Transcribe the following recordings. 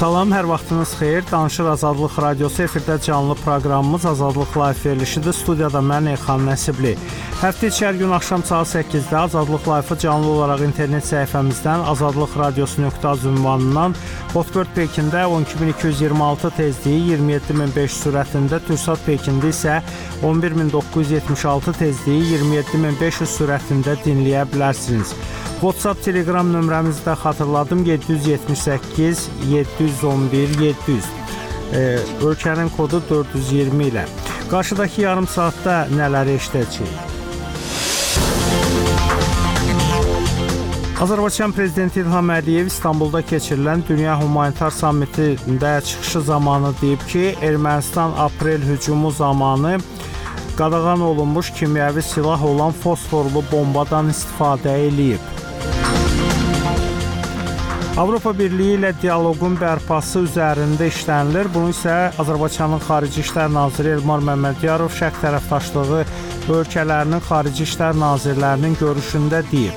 Salam, hər vaxtınız xeyir. Danışır Azadlıq Radiosu efirdə canlı proqramımız Azadlıq Live verilişidir. Studiyada mən Elxan Nəsibli. Həftə içi hər gün axşam saat 8-də Azadlıq Live-ı canlı olaraq internet səhifəmizdən azadlıqradiosu.az ünvanından Hotbird Pekində 12226 tezliyi 27500 sürətində, Türksat Pekində isə 11976 tezliyi 27500 sürətində dinləyə bilərsiniz. WhatsApp, Telegram nömrəmizi də xatırladım, 778 711 700. Ölkənin kodu 420 ilə. Qarşıdakı yarım saatda nələri eşidəcəyik? Azərbaycan Prezidenti İlham Əliyev İstanbulda keçirilən Dünya Humanitar Sammitində çıxışı zamanı deyib ki, Ermənistan aprel hücumu zamanı qadağan olunmuş kimyəvi silah olan fosforlu bombadan istifadə edib. Avropa Birliyi ilə dialoqun bərpası üzərində işlənilir. Bunu isə Azərbaycanın Xarici İşlər Naziri Elmar Məmmədiyarov şərq tərəfdaşlığı ölkələrinin Xarici İşlər Nazirlərinin görüşündə deyib.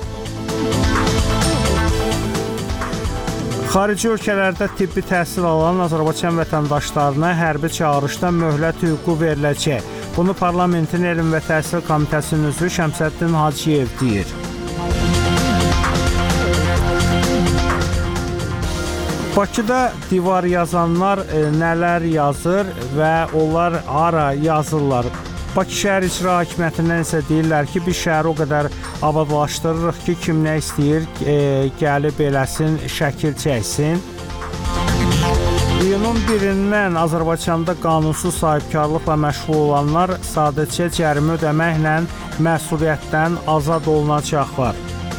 Xarici ölkələrdə tibbi təhsil alan Azərbaycan vətəndaşlarına hərbi çağırışda möhlət hüququ veriləcək. Bunu Parlamentin Elm və Təhsil Komitəsinin üzvü Şəmsəddin Hacıyev deyir. Bakıda divar yazanlar nələr yazır və onlar hara yazırlar? Bakı şəhər icra hakimiyyətindən isə deyirlər ki, biz şəhəri o qədər abadlaşdırırıq ki, kim nə istəyir, gəlib eləsin, şəkil çəksin. İyunun 1-dən Azərbaycanda qanunsuz sahibkarlıqla məşğul olanlar sadəcə cərimə ödəməklə məsuliyyətdən azad olunacaqlar.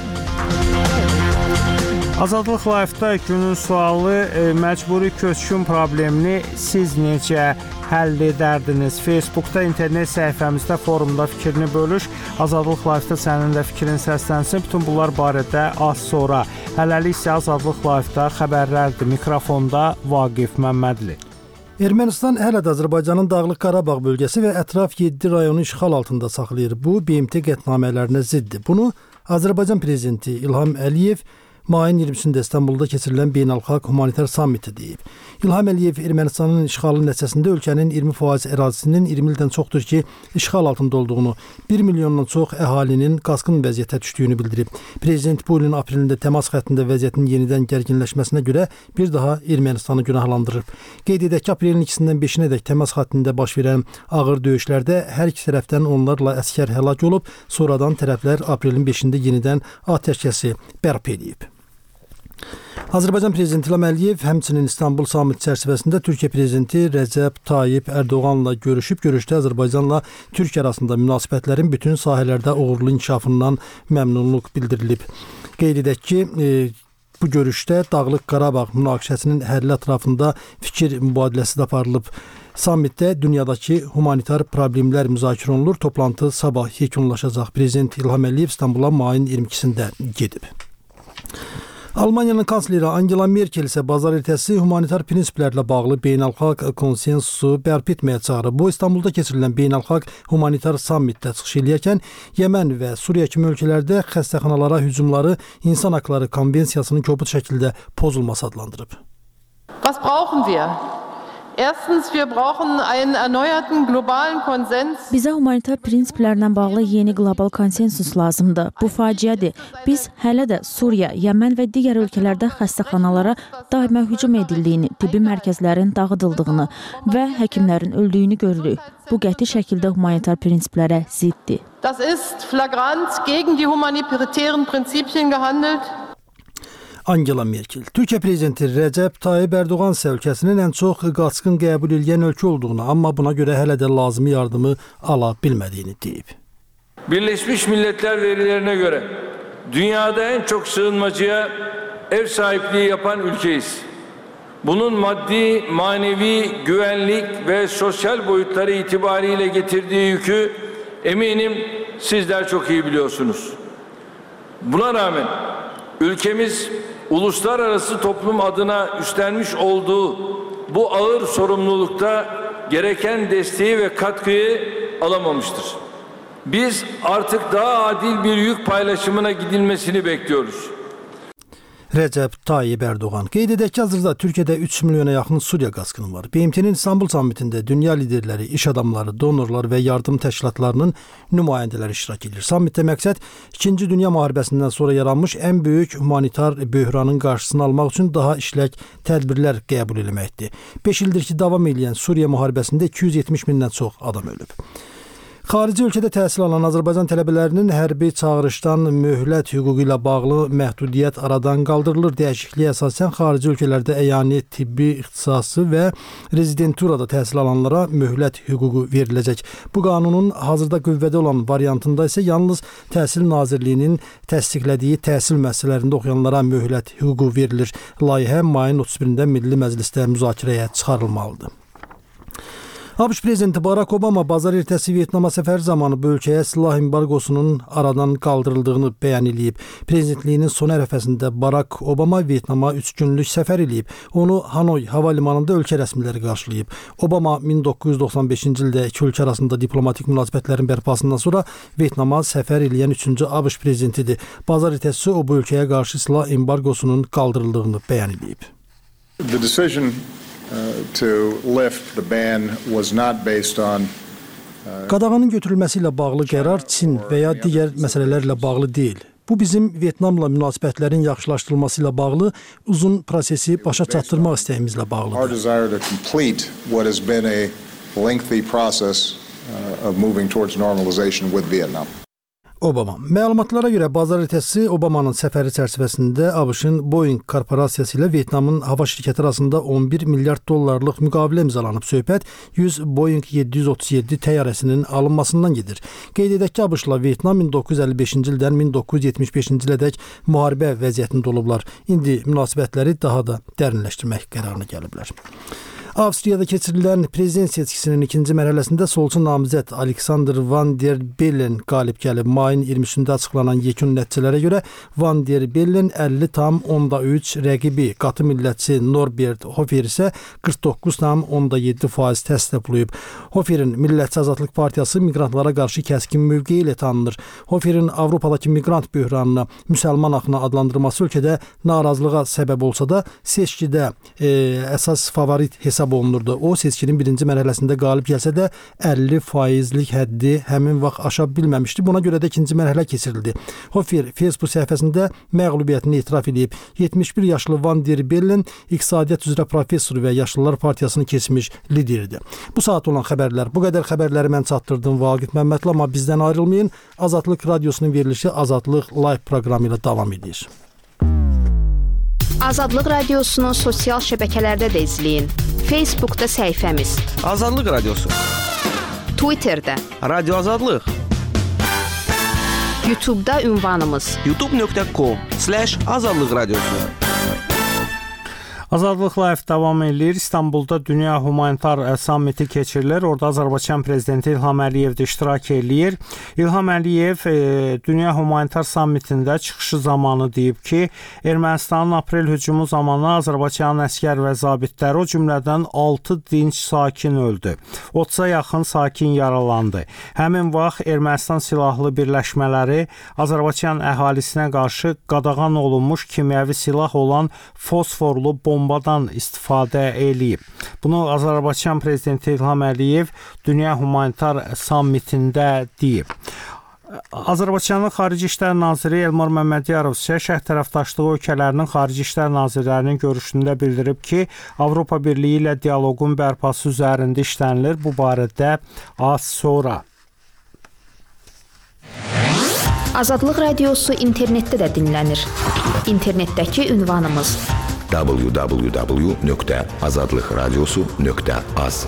Azadlıq Live-da günün sualı məcburi köçkün problemini siz necə həll edərdiniz? Facebookda, internet səhifəmizdə, forumda fikrini bölüş. Azadlıq Live-da sənin də fikrin səslənsin. Bütün bunlar barədə az sonra. Hələlik isə Azadlıq Live-da xəbərlərdir. Mikrofonda Vaqif Məmmədli. Ermənistan hələ də Azərbaycanın Dağlıq Qarabağ bölgəsi və ətraf 7 rayonu işğal altında saxlayır. Bu, BMT qətnamələrinə ziddir. Bunu Azərbaycan Prezidenti İlham Əliyev mayın 20-sində İstanbulda keçirilən beynəlxalq humanitar sammiti deyib. İlham Əliyev Ermənistanın işğalı nəticəsində ölkənin 20% ərazisinin 20 ildən çoxdur ki, işğal altında olduğunu, 1 milyondan çox əhalinin qaçqın vəziyyətə düşdüyünü bildirib. Prezident bu ilin aprelində təmas xəttində vəziyyətin yenidən gərginləşməsinə görə bir daha Ermənistanı günahlandırıb. Qeyd edək ki, aprelin 2-dən 5-nədək təmas xəttində baş verən ağır döyüşlərdə hər iki tərəfdən onlarla əsgər həlak olub, sonradan tərəflər aprelin 5-də yenidən atəşkəsi bərpa edib. Azərbaycan Prezidenti İlham Əliyev həmçinin İstanbul sammiti çərçivəsində Türkiyə Prezidenti Rəcəb Tayyip Ərdoğanla görüşüb. Görüşdə Azərbaycanla Türkiyə arasında münasibətlərin bütün sahələrdə uğurlu inkişafından məmnunluq bildirilib. Qeyd edək ki, bu görüşdə Dağlıq Qarabağ münaqişəsinin həlli ətrafında fikir mübadiləsi də aparılıb. Sammitdə dünyadakı humanitar problemlər müzakirə olunur. Toplantı sabah yekunlaşacaq. Prezident İlham Əliyev İstanbula mayın 22-sində gedib. Almaniyanın kansleri Angela Merkel isə bazar ertəsi humanitar prinsiplərlə bağlı beynəlxalq konsensusu bərpa etməyə çağırıb. Bu, İstanbulda keçirilən beynəlxalq humanitar sammitdə çıxış eləyərkən Yəmən və Suriya kimi ölkələrdə xəstəxanalara hücumları insan haqları konvensiyasının kobud şəkildə pozulması adlandırıb. Was brauchen wir? Erstens, wir brauchen einen erneuerten globalen Konsens. Bizə humanitar prinsiplərlə bağlı yeni qlobal konsensus lazımdır. Bu faciədir. Biz hələ də Suriya, Yəmən və digər ölkələrdə xəstəxanalara daimə hücum edildiyini, tibbi mərkəzlərin dağıdıldığını və həkimlərin öldüyünü görürük. Bu qəti şəkildə humanitar prinsiplərə ziddir. Das ist flagrant gegen die humanitären Prinzipien gehandelt. Angela Merkel. Türkiyə Prezidenti Rəcəb Tayyip Ərdoğan isə ölkəsinin ən çox qaçqın qəbul edən ölkə olduğunu, amma buna görə hələ də lazımi yardımı ala bilmədiyini deyib. Birleşmiş Milletler verilerine göre dünyada en çok sığınmacıya ev sahipliği yapan ülkeyiz. Bunun maddi, manevi, güvenlik ve sosyal boyutları itibariyle getirdiği yükü eminim sizler çok iyi biliyorsunuz. Buna rağmen ülkemiz uluslararası toplum adına üstlenmiş olduğu bu ağır sorumlulukta gereken desteği ve katkıyı alamamıştır. Biz artık daha adil bir yük paylaşımına gidilmesini bekliyoruz. Rəcəb Tayyib Ərdoğan. Qeyd edək ki, hazırda Türkiyədə 3 milyona yaxın Suriya qaçqını var. BMT-nin İstanbul sammitində dünya liderləri, iş adamları, donorlar və yardım təşkilatlarının nümayəndələri iştirak edir. Sammitdə məqsəd 2-ci Dünya müharibəsindən sonra yaranmış ən böyük humanitar böhranın qarşısını almaq üçün daha işlək tədbirlər qəbul etməkdir. 5 ildir ki, davam edən Suriya müharibəsində 270 mindən çox adam ölüb. Xarici ölkədə təhsil alan Azərbaycan tələbələrinin hərbi çağırışdan möhlət hüququ ilə bağlı məhdudiyyət aradan qaldırılır. Dəyişikliyə əsasən xarici ölkələrdə əyani tibbi ixtisası və rezidenturada təhsil alanlara möhlət hüququ veriləcək. Bu qanunun hazırda qüvvədə olan variantında isə yalnız Təhsil Nazirliyinin təsdiqlədiyi təhsil müəssisələrində oxuyanlara möhlət hüququ verilir. Layihə mayın 31-də Milli Məclisdə müzakirəyə çıxarılmalıdır. ABŞ prezidenti Barack Obama bazar ertəsi Vyetnama səfəri zamanı bu ölkəyə silah embargosunun aradan qaldırıldığını bəyan edib. Prezidentliyinin son ərəfəsində Barack Obama Vyetnama 3 günlük səfər edib. Onu Hanoy hava limanında ölkə rəsmiləri qarşılayıb. Obama 1995-ci ildə iki ölkə arasında diplomatik münasibətlərin bərpasından sonra Vyetnama səfər edən 3-cü ABŞ prezidentidir. Bazar ertəsi o bu ölkəyə qarşı silah embargosunun qaldırıldığını bəyan edib. The decision to lift the ban was not based on Qadağanın götürülməsi ilə bağlı qərar Çin və ya digər məsələlərlə bağlı deyil. Bu bizim Vyetnamla münasibətlərin yaxşılaşdırılması ilə bağlı uzun prosesi başa çatdırmaq istəyimizlə our bağlıdır. desire to complete what has been a lengthy process of moving towards normalization with Vietnam. Obama. Məlumatlara görə bazar ertəsi Obamanın səfəri çərçivəsində ABŞ-ın Boeing korporasiyası ilə Vyetnamın hava şirkəti arasında 11 milyard dollarlıq müqavilə imzalanıb. Söhbət 100 Boeing 737 təyyarəsinin alınmasından gedir. Qeyd edək ki, ABŞ-la Vyetnam 1955-ci ildən 1975-ci ilədək müharibə vəziyyətində olublar. İndi münasibətləri daha da dərinləşdirmək qərarına gəliblər. Avstriyada keçirilən prezident seçkisinin ikinci mərhələsində solçu namizəd Alexander Van der Bellen qalib gəlib. Mayın 23-də açıqlanan yekun nəticələrə görə Van der Bellen 50,3, rəqibi qatı millətçi Norbert Hofer isə 49,7% təsdiqləyib. Hoferin Millətçi Azadlıq Partiyası miqrantlara qarşı kəskin mövqeyi ilə tanınır. Hoferin Avropadakı miqrant böhranını müsəlman axını adlandırması ölkədə narazılığa səbəb olsa da seçkidə əsas favorit hesab olunurdu. O seçkinin birinci mərhələsində qalib gəlsə də 50%lik həddi həmin vaxt aşa bilməmişdi. Buna görə də ikinci mərhələ keçirildi. Hofer Facebook səhifəsində məğlubiyyətini etiraf edib. 71 yaşlı Van der Bellen iqtisadiyyat üzrə professor və Yaşlılar Partiyasını keçmiş lideridir. Bu saat olan xəbərlər. Bu qədər xəbərləri mən çatdırdım Vaqif Məmmədli, amma bizdən ayrılmayın. Azadlıq Radiosunun verilişi Azadlıq Live proqramı ilə davam edir. Azadlıq Radiosunu sosial şəbəkələrdə də izləyin. Facebookda səhifəmiz Azadlıq Radiosu, Twitterdə, Radio Azadlıq, YouTube'da ünvanımız youtube.com/Azadlıq Radiosu. Azadlıq Live davam edir. İstanbulda Dünya Humanitar Sammiti keçirilir. Orada Azərbaycan prezidenti İlham Əliyev də iştirak edir. İlham Əliyev Dünya Humanitar Sammitində çıxışı zamanı deyib ki, Ermənistanın aprel hücumu zamanı Azərbaycanın əskər və zabitləri, o cümlədən 6 dinc sakin öldü. 30-a yaxın sakin yaralandı. Həmin vaxt Ermənistan silahlı birləşmələri Azərbaycan əhalisinə qarşı qadağan olunmuş kimyəvi silah olan fosforlu bombadan istifadə eləyib. Bunu Azərbaycan prezidenti İlham Əliyev Dünya Humanitar Sammitində deyib. Azərbaycanın Xarici İşlər Naziri Elmar Məmmədiyarov isə şərq tərəfdaşlığı ölkələrinin Xarici İşlər Nazirlərinin görüşündə bildirib ki, Avropa Birliyi ilə dialoqun bərpası üzərində işlənilir. Bu barədə az sonra. Azadlıq Radiosu internetdə də dinlənir. İnternetdəki ünvanımız www.azadlıqradiosu.az.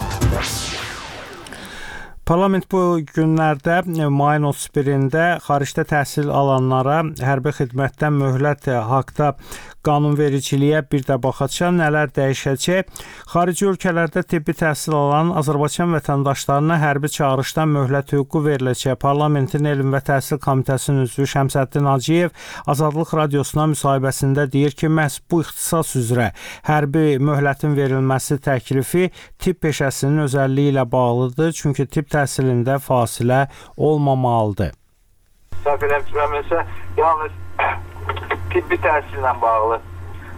Parlament bu günlərdə mayın 31-də xaricdə təhsil alanlara hərbi xidmətdən möhlət haqqında qanunvericiliyə bir də baxacaq, nələr dəyişəcək. Xarici ölkələrdə tibbi təhsil alan Azərbaycan vətəndaşlarına hərbi çağırışdan möhlət hüququ veriləcək. Parlamentin Elm və Təhsil Komitəsinin üzvü Şəmsəddin Hacıyev Azadlıq Radiosuna müsahibəsində deyir ki, məhz bu ixtisas üzrə hərbi möhlətin verilməsi təklifi tibb peşəsinin özəlliyi ilə bağlıdır, çünki tibb təhsilində fasilə olmamalıdır. Səhv eləmirəmsə, yalnız tibbi təhsillə bağlı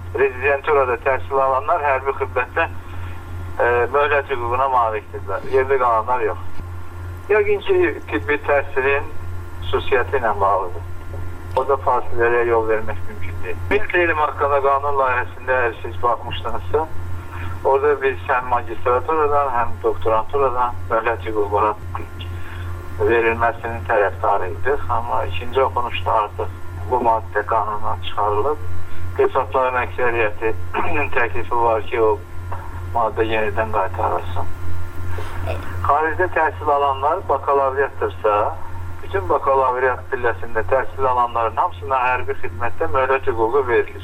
rezidenturada təhsil alanlar hərbi xidmətdə möhlət hüququna malikdirlər. Yerdə qalanlar yox. Yəqin ki, tibbi təhsilin xüsusiyyəti ilə bağlıdır. O da fasilələrə yol vermək mümkün deyil. Milli elm haqqında qanun layihəsində əgər siz baxmışdınızsa, orada biz həm magistraturadan, həm doktoranturadan möhlət hüququna verilməsinin tərəfdarıyıq. Amma ikinci oxunuşda artıq bu maddə qanundan çıxarılıb. Qısaltların əksəriyyəti təklifi var ki, o maddə yenidən qaytarılsın. Xaricdə təhsil alanlar bakalavriatdırsa, bütün bakalavriyat pilləsində təhsil alanların hamısına hərbi xidmətdə möhlət hüququ verilir.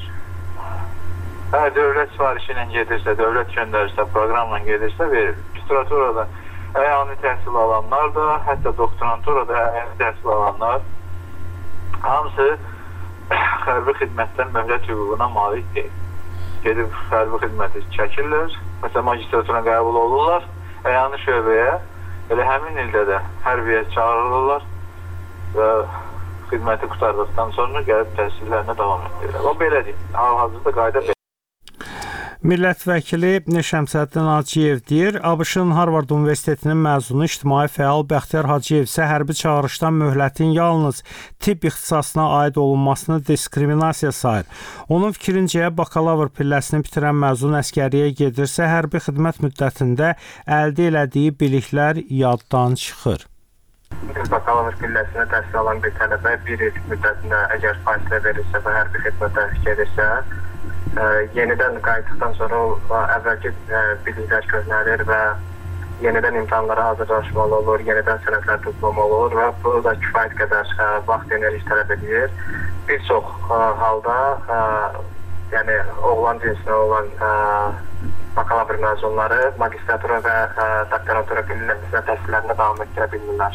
Əgər dövlət sifarişi ilə gedirsə, dövlət göndərirsə, proqramla gedirsə verilir. Magistraturada əyani təhsil alanlar da, hətta doktoranturada əyani təhsil alanlar hamısı hərbi xidmətdən möhlət hüququna malik deyil. Gedib hərbi xidməti çəkirlər, məsələn magistratura qəbul olurlar, əyani şöbəyə, elə həmin ildə də hərbiyə çağırılırlar və xidməti qutardıqdan sonra gəlib təhsillərinə davam etdirirlər. O belə deyil, hal-hazırda qayda belə. Millət vəkili Şəmsəddin Hacıyev deyir, ABŞ-ın Harvard Universitetinin məzunu ictimai fəal Bəxtiyar Hacıyev isə hərbi çağırışdan möhlətin yalnız tibb ixtisasına aid olunmasını diskriminasiya sayır. Onun fikrincə, bakalavr pilləsini bitirən məzun əskəriyə gedirsə, hərbi xidmət müddətində əldə elədiyi biliklər yaddan çıxır. Bakalavr pilləsinə təhsil alan bir tələbə bir il müddətində əgər fasilə verirsə və hərbi xidmətə gedirsə, yenidən qayıtdıqdan sonra əvvəlki biliklər köhnəlir və yenidən imtahanlara hazırlaşmalı olur, yenidən sənədlər toplamalı olur və bu da kifayət qədər vaxt enerji tələb edir. Bir çox halda yəni oğlan cinsinə olan bakalavr məzunları magistratura və doktorantura pilləsinə təhsillərinə davam etdirə bilmirlər.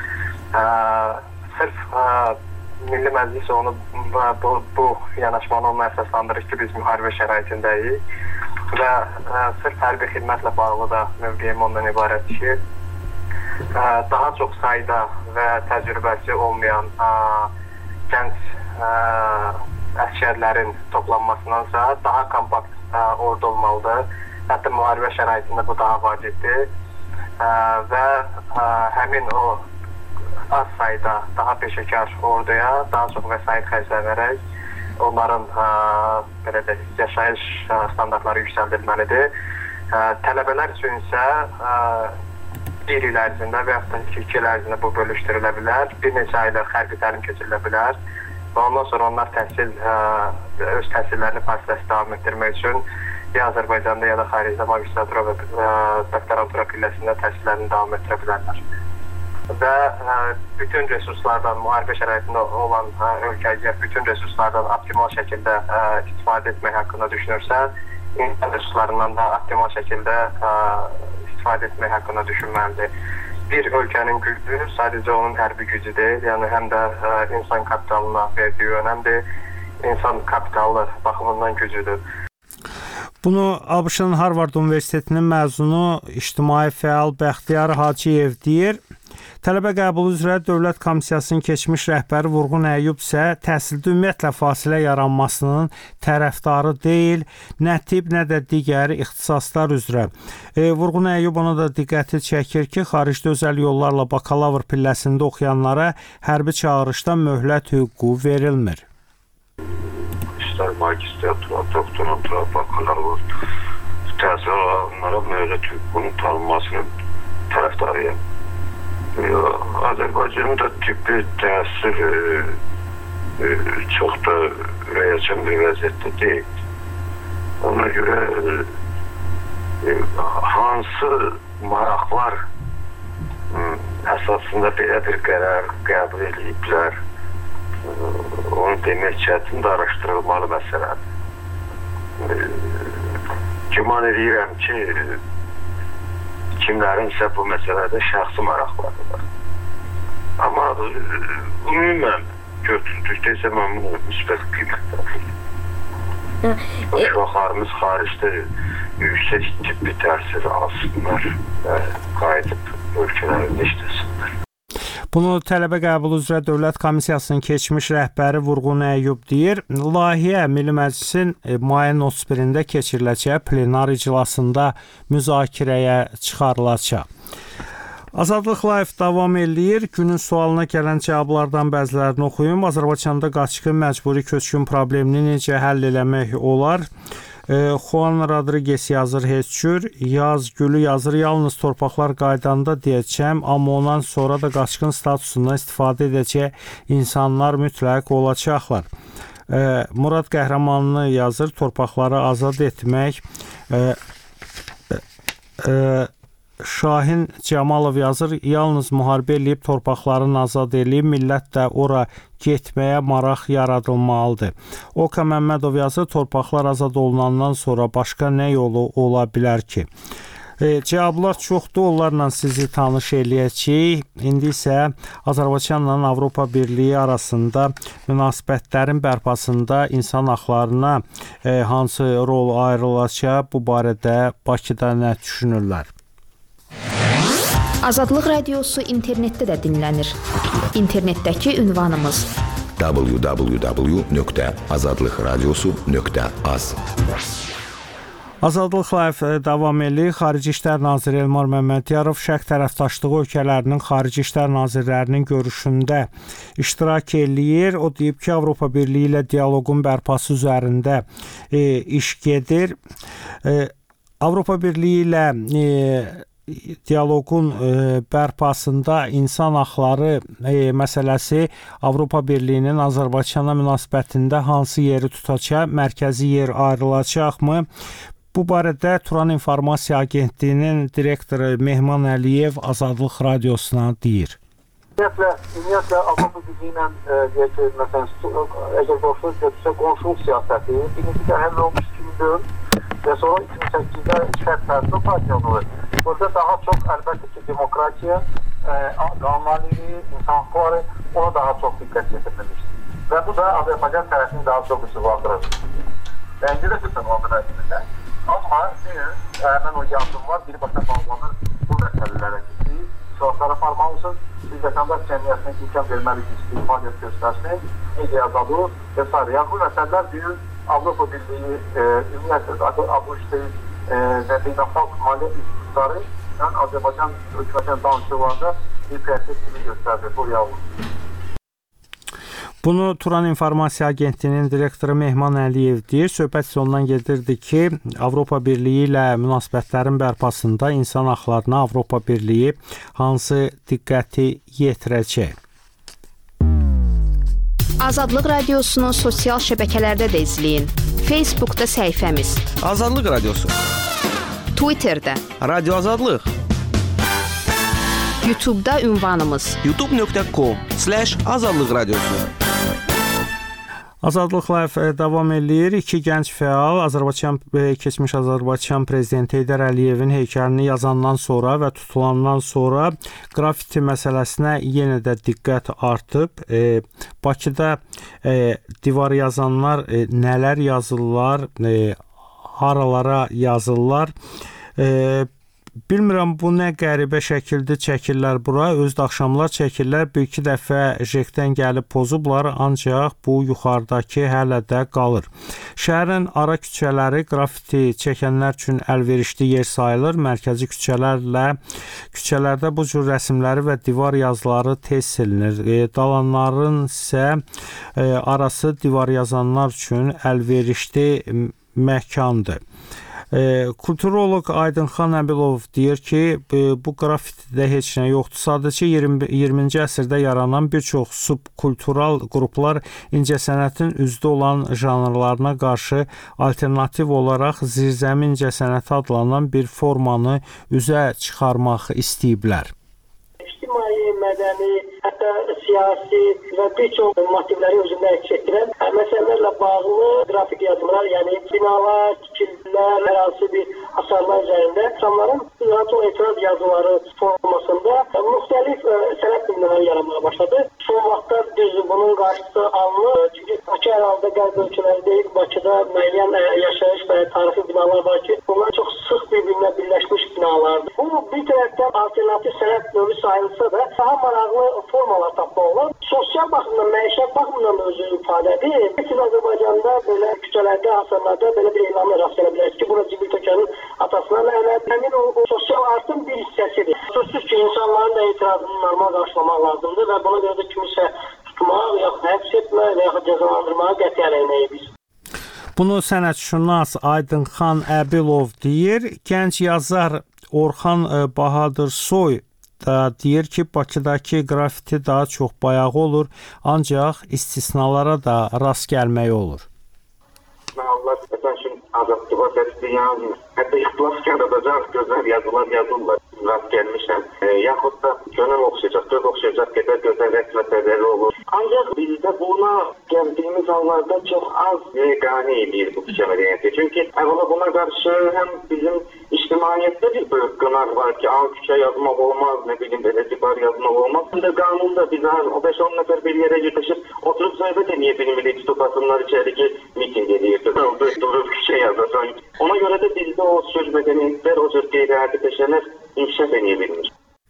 Sırf Milli Məclis onu bu yanaşmanı onunla əsaslandırır ki, biz müharibə şəraitindəyik və sırf hərbi xidmətlə bağlı da mövqeyim ondan ibarətdir ki, daha çox sayda və təcrübəsi olmayan gənc əskərlərin toplanmasındansa daha kompakt ordu olmalıdır. Hətta müharibə şəraitində bu daha vacibdir və həmin o az sayda daha peşəkar orduya daha çox vəsait xərclənərək onların yaşayış standartları yüksəldilməlidir. Tələbələr üçün isə bir il ərzində və yaxud da 2 il ərzində bu bölüşdürülə bilər. Bir neçə aylıq hərbi təlim keçirilə bilər və ondan sonra onlar öz təhsillərini fasiləsi davam etdirmək üçün ya Azərbaycanda ya da xaricdə magistratura və doktorantura pilləsində təhsillərini davam etdirə bilərlər. Və bütün resurslardan, müharibə şəraitində olan ölkəyə bütün resurslardan optimal şəkildə istifadə etmək haqqında düşünürsə, insan resurslarından da optimal şəkildə istifadə etmək haqqında düşünməlidir. Bir ölkənin gücü sadəcə onun hərbi gücü deyil, yəni həm də insan kapitalına verdiyi önəmdir, insan kapitalı baxımından gücüdür. Bunu ABŞ-ın Harvard Universitetinin məzunu ictimai fəal Bəxtiyar Hacıyev deyir. Tələbə qəbulu üzrə Dövlət Komissiyasının keçmiş rəhbəri Vurğun Əyyub isə təhsildə ümumiyyətlə fasilə yaranmasının tərəfdarı deyil, nə tibb, nə də digər ixtisaslar üzrə. Vurğun Əyyub ona da diqqəti çəkir ki, xaricdə özəl yollarla bakalavr pilləsində oxuyanlara hərbi çağırışdan möhlət hüququ verilmir. İstər magistratura, doktorantura, bakalavr təhsil alanlara möhlət hüququnun tanınmasının tərəfdarıyam. Azərbaycanda tibbi təhsil çox da ürəkaçan bir vəziyyətdə deyil. Ona görə hansı maraqlar əsasında belə bir qərar qəbul ediblər, onu demək çətin də araşdırılmalı məsələdir. Güman edirəm ki, kimlərin isə bu məsələdə şəxsi maraqları var. Amma ümumən götürdükdə isə mən bunu müsbət qiymətlərim. Uşaqlarımız xaricdə yüksək tibbi təhsil alsınlar və qayıdıb ölkələrində işləsinlər. Bunu tələbə qəbulu üzrə Dövlət Komissiyasının keçmiş rəhbəri Vurğun Əyyub deyir. Layihə Milli Məclisin mayın 31-də keçiriləcək plenar iclasında müzakirəyə çıxarılacaq. Azadlıq Live davam eləyir. Günün sualına gələn cavablardan bəzilərini oxuyum. Azərbaycanda qaçqın məcburi köçkün problemini necə həll eləmək olar? Juan Rodriguez yazır heç cür. Yaz Gülü yazır, yalnız torpaqlar qaydanda deyəcəm, amma ondan sonra da qaçqın statusundan istifadə edəcək insanlar mütləq olacaqlar. Murad Qəhrəmanlı yazır, torpaqları azad etmək. Şahin Cəmalov yazır, yalnız müharibə eləyib torpaqlarını azad eləyib, millət də ora getməyə maraq yaradılmalıdır. Oka Məmmədov yazır, torpaqlar azad olunandan sonra başqa nə yolu ola bilər ki? Cavablar çoxdur, onlarla sizi tanış eləyəcəyik. İndi isə Azərbaycanla Avropa Birliyi arasında münasibətlərin bərpasında insan haqlarına hansı rol ayrılacaq, bu barədə Bakıda nə düşünürlər? Azadlıq Radiosu internetdə də dinlənir. İnternetdəki ünvanımız www.azadlıqradiosu.az. Azadlıq Live davam edir. Xarici İşlər Naziri Elmar Məmmədiyarov şərq tərəfdaşlığı ölkələrinin xarici işlər nazirlərinin görüşündə iştirak eləyir. O deyib ki, Avropa Birliyi ilə dialoqun bərpası üzərində iş gedir. Avropa Birliyi ilə dialoqun bərpasında insan haqları məsələsi Avropa Birliyinin Azərbaycana münasibətində hansı yeri tutacaq, mərkəzi yer ayrılacaqmı? Bu barədə Turan İnformasiya Agentliyinin direktoru Mehman Əliyev Azadlıq Radiosuna deyir. Ümumiyyətlə Avropa Birliyi ilə deyək ki, məsələn, əgər qorxunuz götürsə qonşuluq siyasəti, birinci də həll olmuş 2004 və sonra 2008-də şərt tərsi partiyaları. Burada daha çox əlbəttə ki, demokratiya, qanunvericiliyi, insan haqları ona daha çox diqqət yetirilmişdir. Və bu da Azərbaycan tərəfini daha çox üstünləşdirir. Bence de kısımlandır əslində. Amma mən o yazım var, birbaşa bağlanır bu məsələlərə ki, şahslara aparmalısınız, siz vətəndaş cəmiyyətinə imkan verməlisiniz, fəaliyyət göstərsin, media azadlıq və s. Yəni bu məsələlər büyük Avropa Birliyi, ümumiyyətlə ABŞ və beynəlxalq maliyyə institutları Azərbaycan hökumətinin danışıqlarında bir prioritet kimi göstərir bu reallığı. Bunu Turan İnformasiya Agentliyinin direktoru Mehman Əliyev deyir. Söhbət ondan gedirdi ki, Avropa Birliyi ilə münasibətlərin bərpasında insan haqlarına Avropa Birliyi hansı diqqəti yetirəcək? Azadlıq Radiosunu sosial şəbəkələrdə də izləyin. Facebookda səhifəmiz Azadlıq Radiosu, Twitterdə Radio Azadlıq, YouTube'da ünvanımız youtube.com/azadlıq radiosu. Azadlıq Live davam eləyir. İki gənc fəal keçmiş Azərbaycan prezidenti Heydər Əliyevin heykəlini yazandan sonra və tutulandan sonra qrafiti məsələsinə yenə də diqqət artıb. Bakıda divar yazanlar nələr yazırlar, haralara yazırlar. Bilmirəm, bu nə qəribə şəkildə çəkirlər bura, özdə axşamlar çəkirlər, bir-iki dəfə jekdən gəlib pozublar, ancaq bu yuxarıdakı hələ də qalır. Şəhərin ara küçələri qrafiti çəkənlər üçün əlverişli yer sayılır, mərkəzi küçələrdə bu cür rəsmləri və divar yazıları tez silinir. Dalanların isə arası divar yazanlar üçün əlverişli məkandır. Kulturolog Aydınxan Əbilov deyir ki, bu qrafitidə heç nə yoxdur. Sadəcə 20-ci əsrdə yaranan bir çox subkultural qruplar incəsənətin üzdə olan janrlarına qarşı alternativ olaraq zirzəmi incəsənəti adlanan bir formanı üzə çıxarmaq istəyiblər. İctimai, mədəni, hətta siyasi və bir çox motivləri özündə əks etdirən məsələlərlə bağlı qrafik yazılar, yəni binalar, tikililər, hər hansı bir hasarlar üzərində insanların daha çox etiraz yazıları formasında müxtəlif sənət nümunələri yaranmaya başladı. Son vaxtlar düzdür, bunun qarşısı alınır. Çünki Bakı ərazidə qərb ölkələri deyil, Bakıda müəyyən yaşayış və tarixi binalar var ki, bunlar çox sıx bir-birinə birləşmiş binalardır. Bu bir tərəfdən alternativ sənət növü sayılsa da daha maraqlı formalar tapmaq olar. Sosial baxımdan, məişət baxımdan da özü ifadədir. Siz Azərbaycanda belə küçələrdə, hasarlarda belə bir elanla rast gələ bilərsiniz ki, bura Cibil Tökənin atasına lənət. Həmin o sosial artım bir hissəsidir. Sözsüz ki, insanların da etirazını normal qarşılamaq lazımdır və buna görə də kimisə tutmaq, yaxud həbs etmək və yaxud cəzalandırmağa qətiyyən eləməyik. Bunu sənətşünas Aydınxan Əbilov deyir. Gənc yazar Orxan Bahadırsoy da deyir ki, Bakıdakı qrafiti daha çox bayağı olur, ancaq istisnalara da rast gəlmək olur. Allah üçün azadlığa səsli yazmır. Hətta ixtilaf yaradacaq gözəl yazılar yazırlar. Rast gəlmişəm. Yaxud da könül oxşayacaq, göz oxşayacaq qədər gözəl rəsmətləri olur. Ancaq bizdə buna gəldiyimiz hallarda çox az yeganə edir bu küçə mədəniyyəti. Çünki əvvəla buna qarşı həm bizim ictimaiyyətdə bir böyük qınaq var ki, küçə yazmaq olmaz, nə bilim, belə divar yazmaq olmaz. Bir də qanunda biz 5-10 nəfər bir yerə yetişib, oturub söhbət edə bilmirik, tutasınlar içəri ki, miting edir, durub küçə yazırsan. Ona görə də bizdə o söz mədəniyyətlər, o cür qeyri-adi peşələr inkişaf edə bilmir.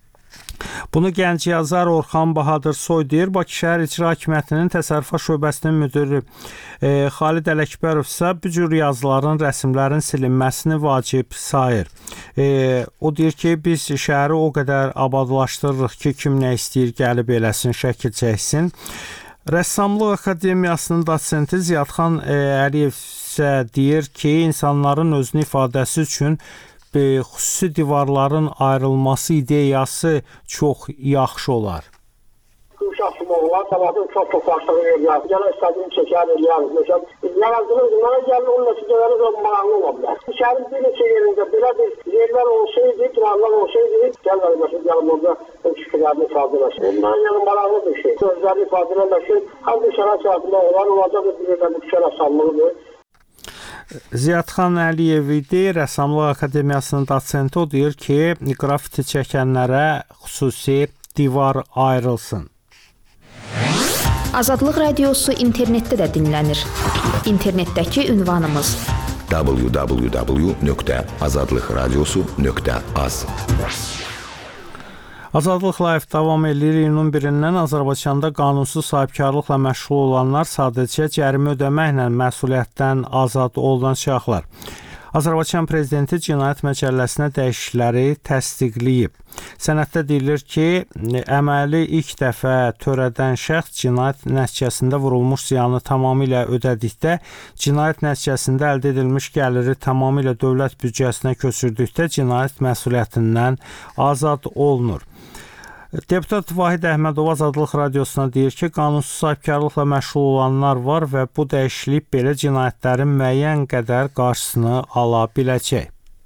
Bunu gənc yazar Orxan Bahadırsoy deyir. Bakı şəhər İcra Hakimiyyətinin Təsərrüfat şöbəsinin müdiri Xalid Ələkbərov isə bu cür yazıların, rəsmlərin silinməsini vacib sayır. O deyir ki, biz şəhəri o qədər abadlaşdırırıq ki, kim nə istəyir gəlib eləsin, şəkil çəksin. Rəssamlıq Akademiyasının dosenti Ziyadxan Əliyev isə deyir ki, insanların özünü ifadəsi üçün xüsusi divarların ayrılması ideyası çox yaxşı olar. Uşaqsım oğlan, sabahın çox başlığı edirlər. Gələ istədiyini çəkər, eləyər. Məsələn, yaradığınız günlərə gəlin, onun nəticələri də maraqlı ola bilər. Şəhərin bir neçə yerində belə bir yerlər olsaydı, divarlar olsaydı, gəlməli, məsələn, gəlin orada fikirlərini ifadələşsin. Onların yanı maraqlı bir şey. Sözlərini ifadələşsin, hangi şərait altında olan, orada da bir yerdə bir şərait salmalıdır. Ziyadxan Əliyev idi, Rəssamlıq Akademiyasının dosenti. O deyir ki, qrafiti çəkənlərə xüsusi divar ayrılsın. Azadlıq Radiosu internetdə də dinlənir. İnternetdəki ünvanımız www.azadlıqradiosu.az. Azadlıq Live davam edir. İyunun 1-dən Azərbaycanda qanunsuz sahibkarlıqla məşğul olanlar sadəcə cərimə ödəməklə məsuliyyətdən azad olunacaqlar. Azərbaycan Prezidenti Cinayət Məcəlləsinə dəyişiklikləri təsdiqləyib. Sənəddə deyilir ki, əməli ilk dəfə törədən şəxs cinayət nəticəsində vurulmuş ziyanı tamamilə ödədikdə, cinayət nəticəsində əldə edilmiş gəliri tamamilə dövlət büdcəsinə köçürdükdə cinayət məsuliyyətindən azad olunur. Deputat Vahid Əhmədov Azadlıq Radiosuna deyir ki, qanunsuz sahibkarlıqla məşğul olanlar var və bu dəyişiklik belə cinayətlərin müəyyən qədər qarşısını ala biləcək.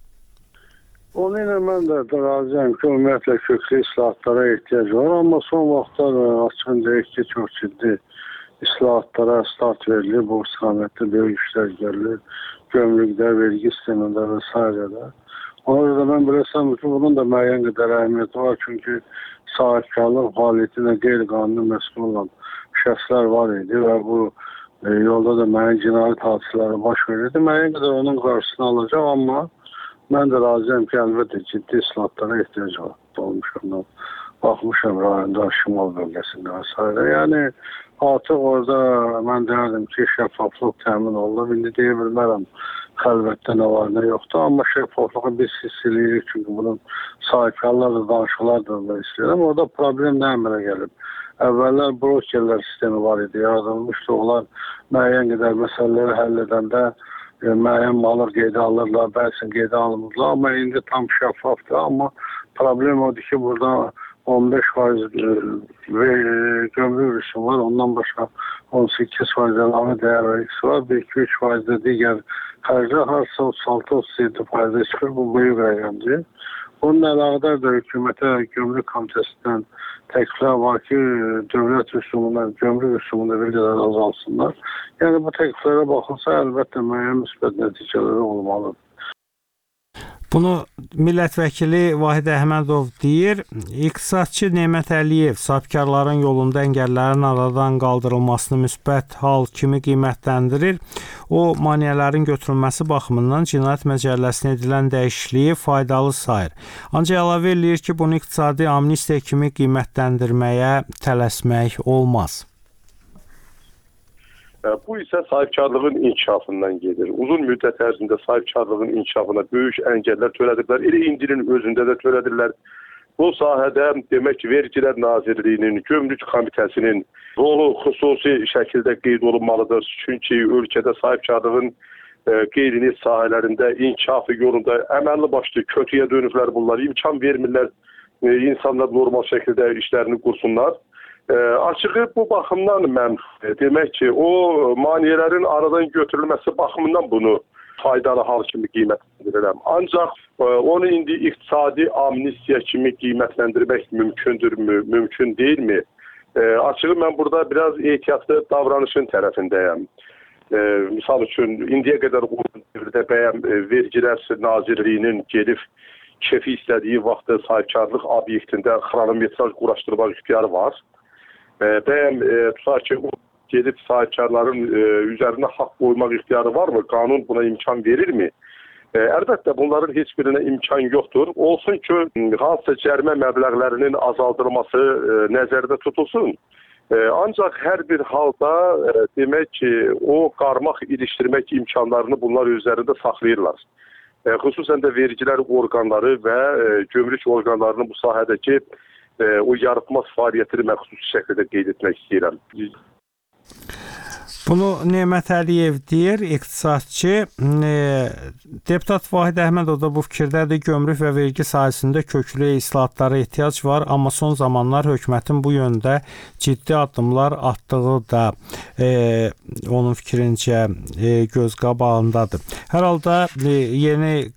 Onu ilə mən də razıyam ki, ümumiyyətlə köklü islahatlara ehtiyac var, amma son vaxtlar açığın deyək ki, çox ciddi islahatlara start verilir, bu istiqamətdə böyük işlər görülür, gömrükdə, vergi sistemində və s. Ona görə də mən bilesəm ki, bunun da müəyyən qədər əhəmiyyəti var, çünki sahibkarlıq fəaliyyətinə qeyri-qanuni məsul olan şəxslər var idi və bu yolda da müəyyən cinayət hadisələri baş verirdi. Müəyyən qədər onun qarşısını alacaq, amma mən də razıyam ki, əlbəttə ciddi islahatlara ehtiyac olmuşam. Baxmışam rayonda, şimal bölgəsində və s. Yəni, artıq orada mən deyərdim ki, şəffaflıq təmin olunur. İndi deyə bilmərəm xəlvətdə nə var, nə yoxdur. Amma şəffaflığı biz hiss edirik, çünki bunun sahibkarlar da, danışıqlar da istəyirəm. Orada problem nə əmrə gəlib? Əvvəllər brokerlər sistemi var idi, yaradılmışdı. Onlar müəyyən qədər məsələləri həll edəndə müəyyən malır qeydə alırlar, bəzən qeydə alınırlar. Amma indi tam şəffafdır. Amma problem odur ki, burada 15% gömrük rüsumu var, ondan başqa 18% əlavə dəyər vergisi var, 1-2-3% də digər xərclər, harca 36-37% çıxır, bu böyük rəqəmdir. Bunun əlaqədar da hökumətə gömrük komitəsindən təkliflər var ki, dövlət rüsumuna, gömrük rüsumunu bir qədər azalsınlar. Yəni bu təkliflərə baxılsa, əlbəttə müəyyən müsbət nəticələri olmalıdır. Bunu millət vəkili Vahid Əhmədov deyir. İqtisadçı Nemət Əliyev sahibkarların yolunda əngəllərin aradan qaldırılmasını müsbət hal kimi qiymətləndirir. O, maneələrin götürülməsi baxımından Cinayət Məcəlləsinə edilən dəyişikliyi faydalı sayır. Ancaq əlavə eləyir ki, bunu iqtisadi amnistiya kimi qiymətləndirməyə tələsmək olmaz. Bu isə sahibkarlığın inkişafından gedir. Uzun müddət ərzində sahibkarlığın inkişafına böyük əngəllər törədiblər. Elə indinin özündə də törədirlər. Bu sahədə demək ki, Vergilər Nazirliyinin, Gömrük Komitəsinin rolu xüsusi şəkildə qeyd olunmalıdır. Çünki ölkədə sahibkarlığın qeyri-neft sahələrində inkişafı yolunda əməlli başlı kötüyə dönüblər bunlar. İmkan vermirlər insanlar normal şəkildə işlərini qursunlar. Açığı bu baxımdan mən demək ki, o maneələrin aradan götürülməsi baxımından bunu faydalı hal kimi qiymətləndirirəm. Ancaq onu indi iqtisadi amnistiya kimi qiymətləndirmək mümkündürmü, mümkün deyilmi? Açığı mən burada biraz ehtiyatlı davranışın tərəfindəyəm. Misal üçün, indiyə qədər Vergilər Nazirliyinin gedib kefi istədiyi vaxtda sahibkarlıq obyektində xronometraj quraşdırmaq ixtiyarı var. Bəyəm, tutaq ki, gedib sahibkarların üzərinə haqq qoymaq ixtiyarı varmı? Qanun buna imkan verirmi? Əlbəttə, bunların heç birinə imkan yoxdur. Olsun ki, hansısa cərimə məbləğlərinin azaldılması nəzərdə tutulsun. Ancaq hər bir halda demək ki, o qarmaq ilişdirmək imkanlarını bunlar özlərində saxlayırlar. Xüsusən də vergilər orqanları və gömrük orqanlarının bu sahədəki o yarıtmaz fəaliyyətini mən xüsusi şəkildə qeyd etmək istəyirəm. Bunu Nemət Əliyev deyir, iqtisadçı. Deputat Vahid Əhmədov da bu fikirdədir. Gömrük və vergi sahəsində köklü islahatlara ehtiyac var, amma son zamanlar hökumətin bu yöndə ciddi addımlar atdığı da onun fikrincə göz qabağındadır. Hər halda yeni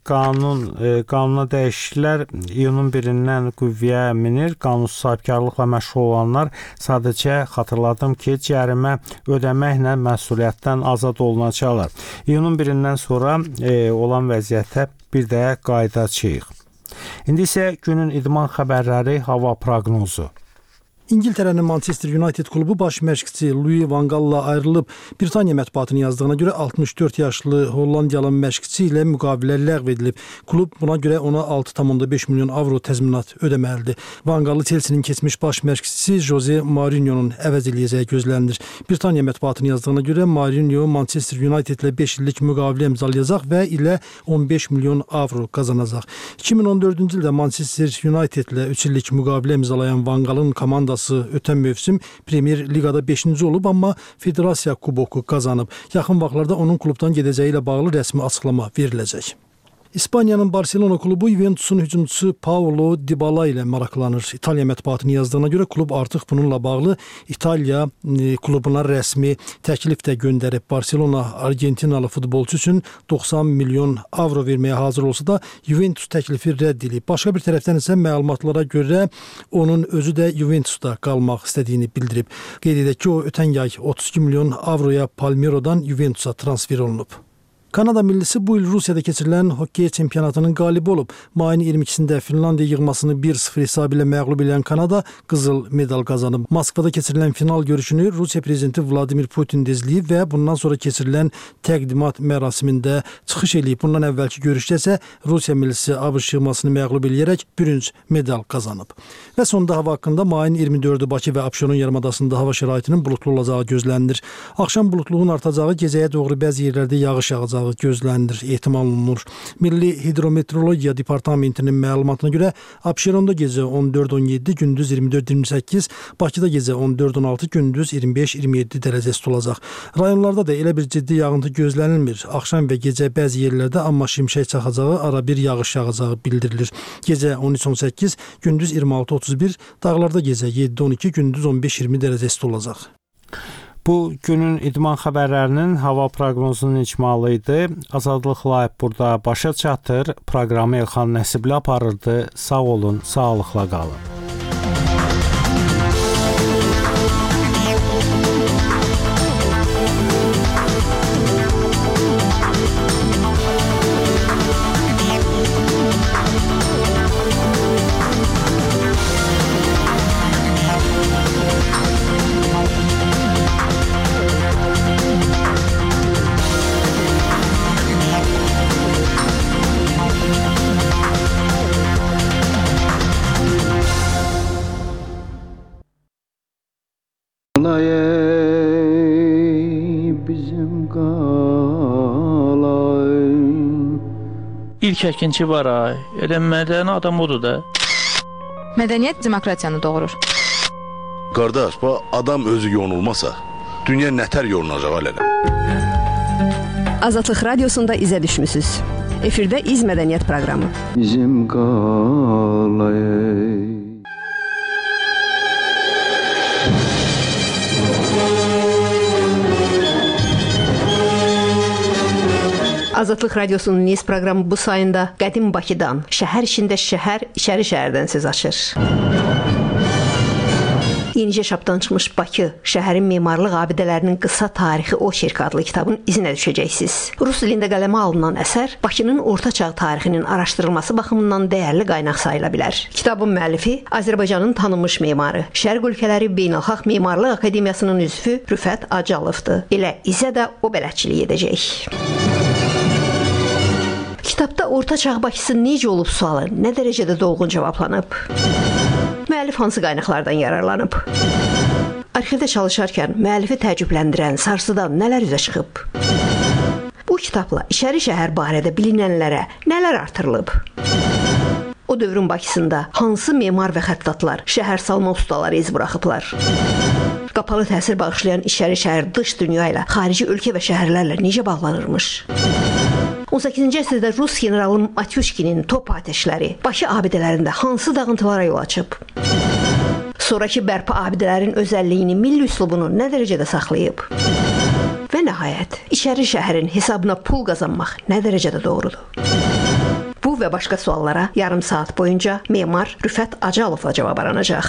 qanuna dəyişikliklər iyunun 1-dən qüvvəyə minir. Qanunsuz sahibkarlıqla məşğul olanlar sadəcə xatırladım ki, cərimə ödəməklə məsuliyyətdən azad olunacaqlar. İyunun 1-dən sonra olan vəziyyətə bir də qayıdacağıq. İndi isə günün idman xəbərləri, hava proqnozu. İngiltərənin Manchester United klubu baş məşqçi Louis van Gaalla ayrılıb. Britaniya mətbuatının yazdığına görə 64 yaşlı Hollandiyalı məşqçi ilə müqavilə ləğv edilib. Klub buna görə ona 6,5 milyon avro təzminat ödəməlidir. Van Gaallı Chelsea-nin keçmiş baş məşqçisi Jose Mourinho'nun əvəz eləyəcəyi gözlənilir. Britaniya mətbuatının yazdığına görə Mourinho Manchester United ilə 5 illik müqavilə imzalayacaq və ilə 15 milyon avro qazanacaq. 2014-cü ildə Manchester United ilə 3 illik müqavilə imzalayan Van Gaalın komandası ötən mövsüm Premier Liqada 5-ci olub, amma Federasiya kuboku qazanıb. Yaxın vaxtlarda onun klubdan gedəcəyi ilə bağlı rəsmi açıqlama veriləcək. İspaniyanın Barcelona klubu Juventusun hücumçusu Paulo Dybala ilə maraqlanır. İtaliya mətbuatının yazdığına görə klub artıq bununla bağlı İtaliya klubuna rəsmi təklif də göndərib. Barcelona Argentinalı futbolçu üçün 90 milyon avro verməyə hazır olsa da Juventus təklifi rədd edib. Başqa bir tərəfdən isə məlumatlara görə onun özü də Juventusda qalmaq istədiyini bildirib. Qeyd edək ki, o ötən yay 32 milyon avroya Palmeirodan Juventusa transfer olunub. Kanada millisi bu il Rusiyada keçirilən hokkey çempionatının qalibi olub. Mayın 22-sində Finlandiya yığmasını 1-0 hesabı ilə məğlub edən Kanada qızıl medal qazanıb. Moskvada keçirilən final görüşünü Rusiya prezidenti Vladimir Putin izləyib və bundan sonra keçirilən təqdimat mərasimində çıxış edib. Bundan əvvəlki görüşdə isə Rusiya millisi ABŞ yığmasını məğlub edərək bürünc medal qazanıb. Və sonda hava haqqında mayın 24-ü Bakı və Abşeron yarımadasında hava şəraitinin buludlu olacağı gözlənilir. Axşam buludluğun artacağı, gecəyə doğru bəzi yerlərdə yağış yağacağı gözlənilir, ehtimal olunur. Milli Hidrometeorologiya Departamentinin məlumatına görə Abşeronda gecə 14-17, gündüz 24-28, Bakıda gecə 14-16, gündüz 25-27 dərəcə isti olacaq. Rayonlarda da elə bir ciddi yağıntı gözlənilmir. Axşam və gecə bəzi yerlərdə amma şimşək çaxacağı, ara bir yağış yağacağı bildirilir. Gecə 13-18, gündüz 26-31, dağlarda gecə 7-12, gündüz 15-20 dərəcə isti olacaq. Bu günün idman xəbərlərinin hava proqnozunun icmalı idi. Azadlıq Live burada başa çatır. Proqramı Elxan Nəsibli aparırdı. Sağ olun, sağlıqla qalın. qalay bizim qalay. İlk əkinçi var ay. Elə mədəni adam odur da. Mədəniyyət demokratiyanı doğurur. Qardaş, bu adam özü yonulmasa, dünya nətər yonulacaq alələ? Azadlıq Radiosunda izə düşmüsüz. Efirdə İz Mədəniyyət proqramı. Bizim qalay. Azadlıq Radiosunun Niz proqramı bu sayında qədim Bakıdan, şəhər içində şəhər, içəri şəhərdən söz açır. Yenicə çapdan çıxmış Bakı, şəhərin memarlıq abidələrinin qısa tarixi oçerk adlı kitabın izinə düşəcəksiniz. Rus dilində qələmə alınan əsər Bakının orta çağ tarixinin araşdırılması baxımından dəyərli qaynaq sayıla bilər. Kitabın müəllifi Azərbaycanın tanınmış memarı, Şərq ölkələri Beynəlxalq Memarlıq Akademiyasının üzvü Rüfət Acıalovdur. Elə izə də o bələdçilik edəcək. Kitabda orta çağ Bakısı necə olub sualı nə dərəcədə dolğun cavablanıb? Müəllif hansı qaynaqlardan yararlanıb? Arxivdə çalışarkən müəllifi təəccübləndirən, sarsıdan nələr üzə çıxıb? Bu kitabla içəri şəhər barədə bilinənlərə nələr artırılıb? O dövrün Bakısında hansı memar və xəttatlar, şəhər salma ustaları iz buraxıblar? Qapalı təsir bağışlayan içəri şəhər dış dünya ilə, xarici ölkə və şəhərlərlə necə bağlanırmış? 18-ci əsrdə Rus generalı Matyushkinin top atəşləri Bakı abidələrində hansı dağıntılara yol açıb? Sonrakı bərpa abidələrin özəlliyini, milli üslubunu nə dərəcədə saxlayıb? Və nəhayət, içəri şəhərin hesabına pul qazanmaq nə dərəcədə doğrudur? Bu və başqa suallara yarım saat boyunca memar Rüfət Acıalovla cavab aranacaq.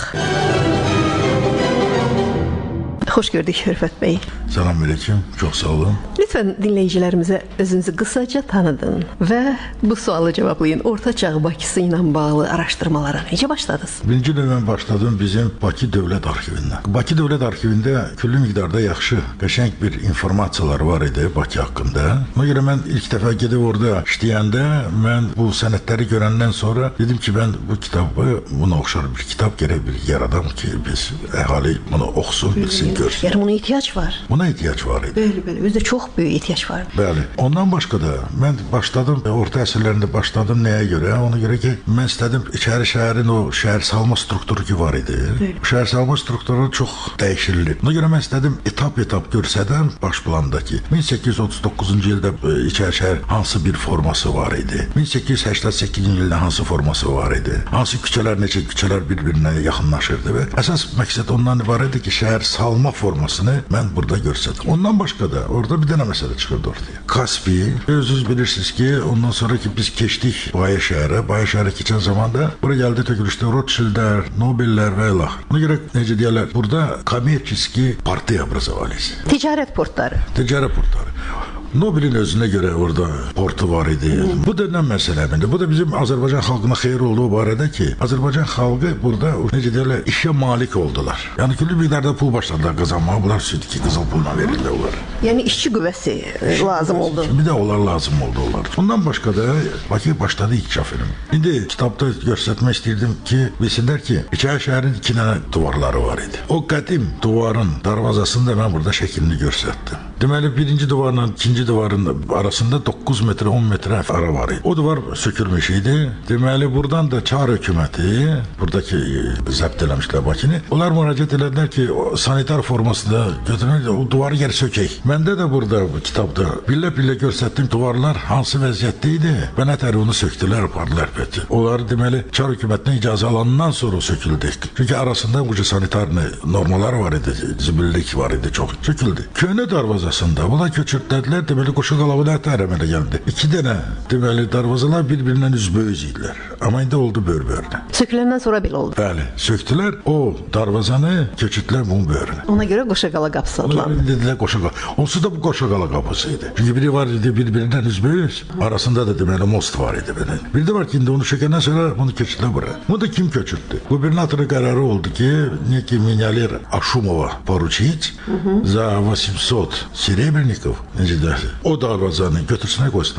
Xoş gördük Rüfət bəy. Selamünaleyküm, çox sağ olun. Lütfən dinləyicilərimizə özünüzü qısaca tanıdın və bu sualı cavablayın. Orta çağ Bakısı ilə bağlı araşdırmalara necə başladınız? Birinci növbə başladım bizim Bakı Dövlət Arxivindən. Bakı Dövlət Arxivində küllü miqdarda yaxşı, qəşəng bir informasiyalar var idi Bakı haqqında. Ona görə mən ilk dəfə gedib orada işləyəndə mən bu sənədləri görəndən sonra dedim ki, mən bu kitabı, buna oxşar bir kitab gərək bir yaradam ki, biz əhali bunu oxusun, bilsin, görsün. Yəni buna ehtiyac var. Buna ehtiyac var idi. Bəli, özdə çox böyük ehtiyac var. Bəli. Ondan başqa da mən başladım, orta əsrlərində başladım nəyə görə? Ona görə ki, mən istədim içəri şəhərin o şəhər salma strukturu ki var idi. Şəhər salma strukturu çox dəyişilib. Ona görə mən istədim etap-etap görsədəm baş plandakı 1839-cu ildə içəri şəhər hansı bir forması var idi? 1888-ci ildə hansı forması var idi? Hansı küçələr, necə küçələr bir-birinə yaxınlaşırdı və əsas məqsəd ondan ibarət idi ki, şəhər salma formasını mən burada görsədim. Ondan başqa da orada bir dənə məsələ çıxırdı ortaya. Kaspi, özünüz bilirsiniz ki, ondan sonra ki biz keçdik Baya şəhərə. Baya şəhərə keçən zamanda bura gəldi tökülüşdə Rothschildlər, Nobellər və ilax. Ona görə necə deyirlər, burada kommerçiski partiya obrazovались. Ticarət portları. Ticarət portları. Nobelin özünə görə orada portu var idi. Bu da nə məsələdir? Bu da bizim Azərbaycan xalqına xeyir olduğu barədə ki, Azərbaycan xalqı burada necə deyirlər, işə malik oldular. Yəni küllü miqdarda pul başladılar qazanmağa. Bunlar südki qızıl pulla verirlər onlar. Yəni işçi qüvvəsi lazım oldu. Bir də onlar lazım oldu onlar. Ondan başqa da Bakı başladı inkişaf etməyə. İndi kitabda göstərmək istəyirdim ki, bilsinlər ki, içəri şəhərin 2 dənə divarları var idi. O qədim divarın darvazasında mən burada şəklini göstərdim. Deməli, birinci divarla ikinci divarın arasında 9 metr, 10 metr ara var idi. O divar sökülmüş idi. Deməli, buradan da Çar hökuməti, buradakı zəbt eləmişlər Bakını. Onlar müraciət elədilər ki, sanitar formasında götürmək, o divarı geri sökək. Məndə də burada bu kitabda billə-billə göstərdim divarlar hansı vəziyyətdə idi və nətər onu söktülər, apardılar pəti. Onlar deməli Çar hökumətindən icazə alandan sonra söküldü. Çünki arasında bu sanitar normalar var idi, zibillik var idi, çox söküldü. Köhnə darvazasında bunlar köçürdülər, deməli qoşa qalağı nətər əmələ gəldi. 2 dənə deməli darvazalar bir-birindən üzbəüz idilər. Amma indi oldu bör-börünə. Söküləndən sonra belə oldu. Bəli, söktülər, o darvazanı köçürdülər bunun börünə. Ona görə qoşa qala qapısı adlandı. Dedilər qoşa qala. Onsuz da bu qoşa qala qapısı idi. Çünki biri var idi bir-birindən üzbəüz, arasında da deməli most var idi belə. Bir də var ki, indi onu sökəndən sonra bunu köçürdülər bura. Bunu da kim köçürdü? Qubernatorun qərarı oldu ki, neki menyalir Aşumova поручить за 800 серебряников, o darvazanı götürsünə qoysunlar bura.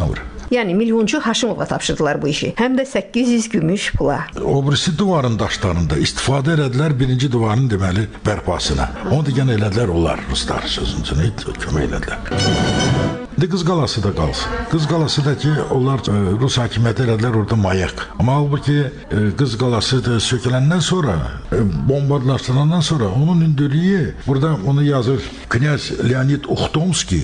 Yəni milyonçu Haşimova tapşırdılar bu işi. Həm də 800 gümüş pula. O birisi divarın daşlarında istifadə elədilər birinci divarın deməli bərpasına. Onu da yenə elədilər onlar ruslar sözünü kömək elədilər. Qız qalası da qalsın. Qız qalası da ki, onlar Rus hakimiyyəti elədilər orada mayak. Amma halbuki Qız qalası da söküləndən sonra, bombardlaşdırandan sonra onun hündürlüyü, burada onu yazır Knyaz Leonid Uxtomski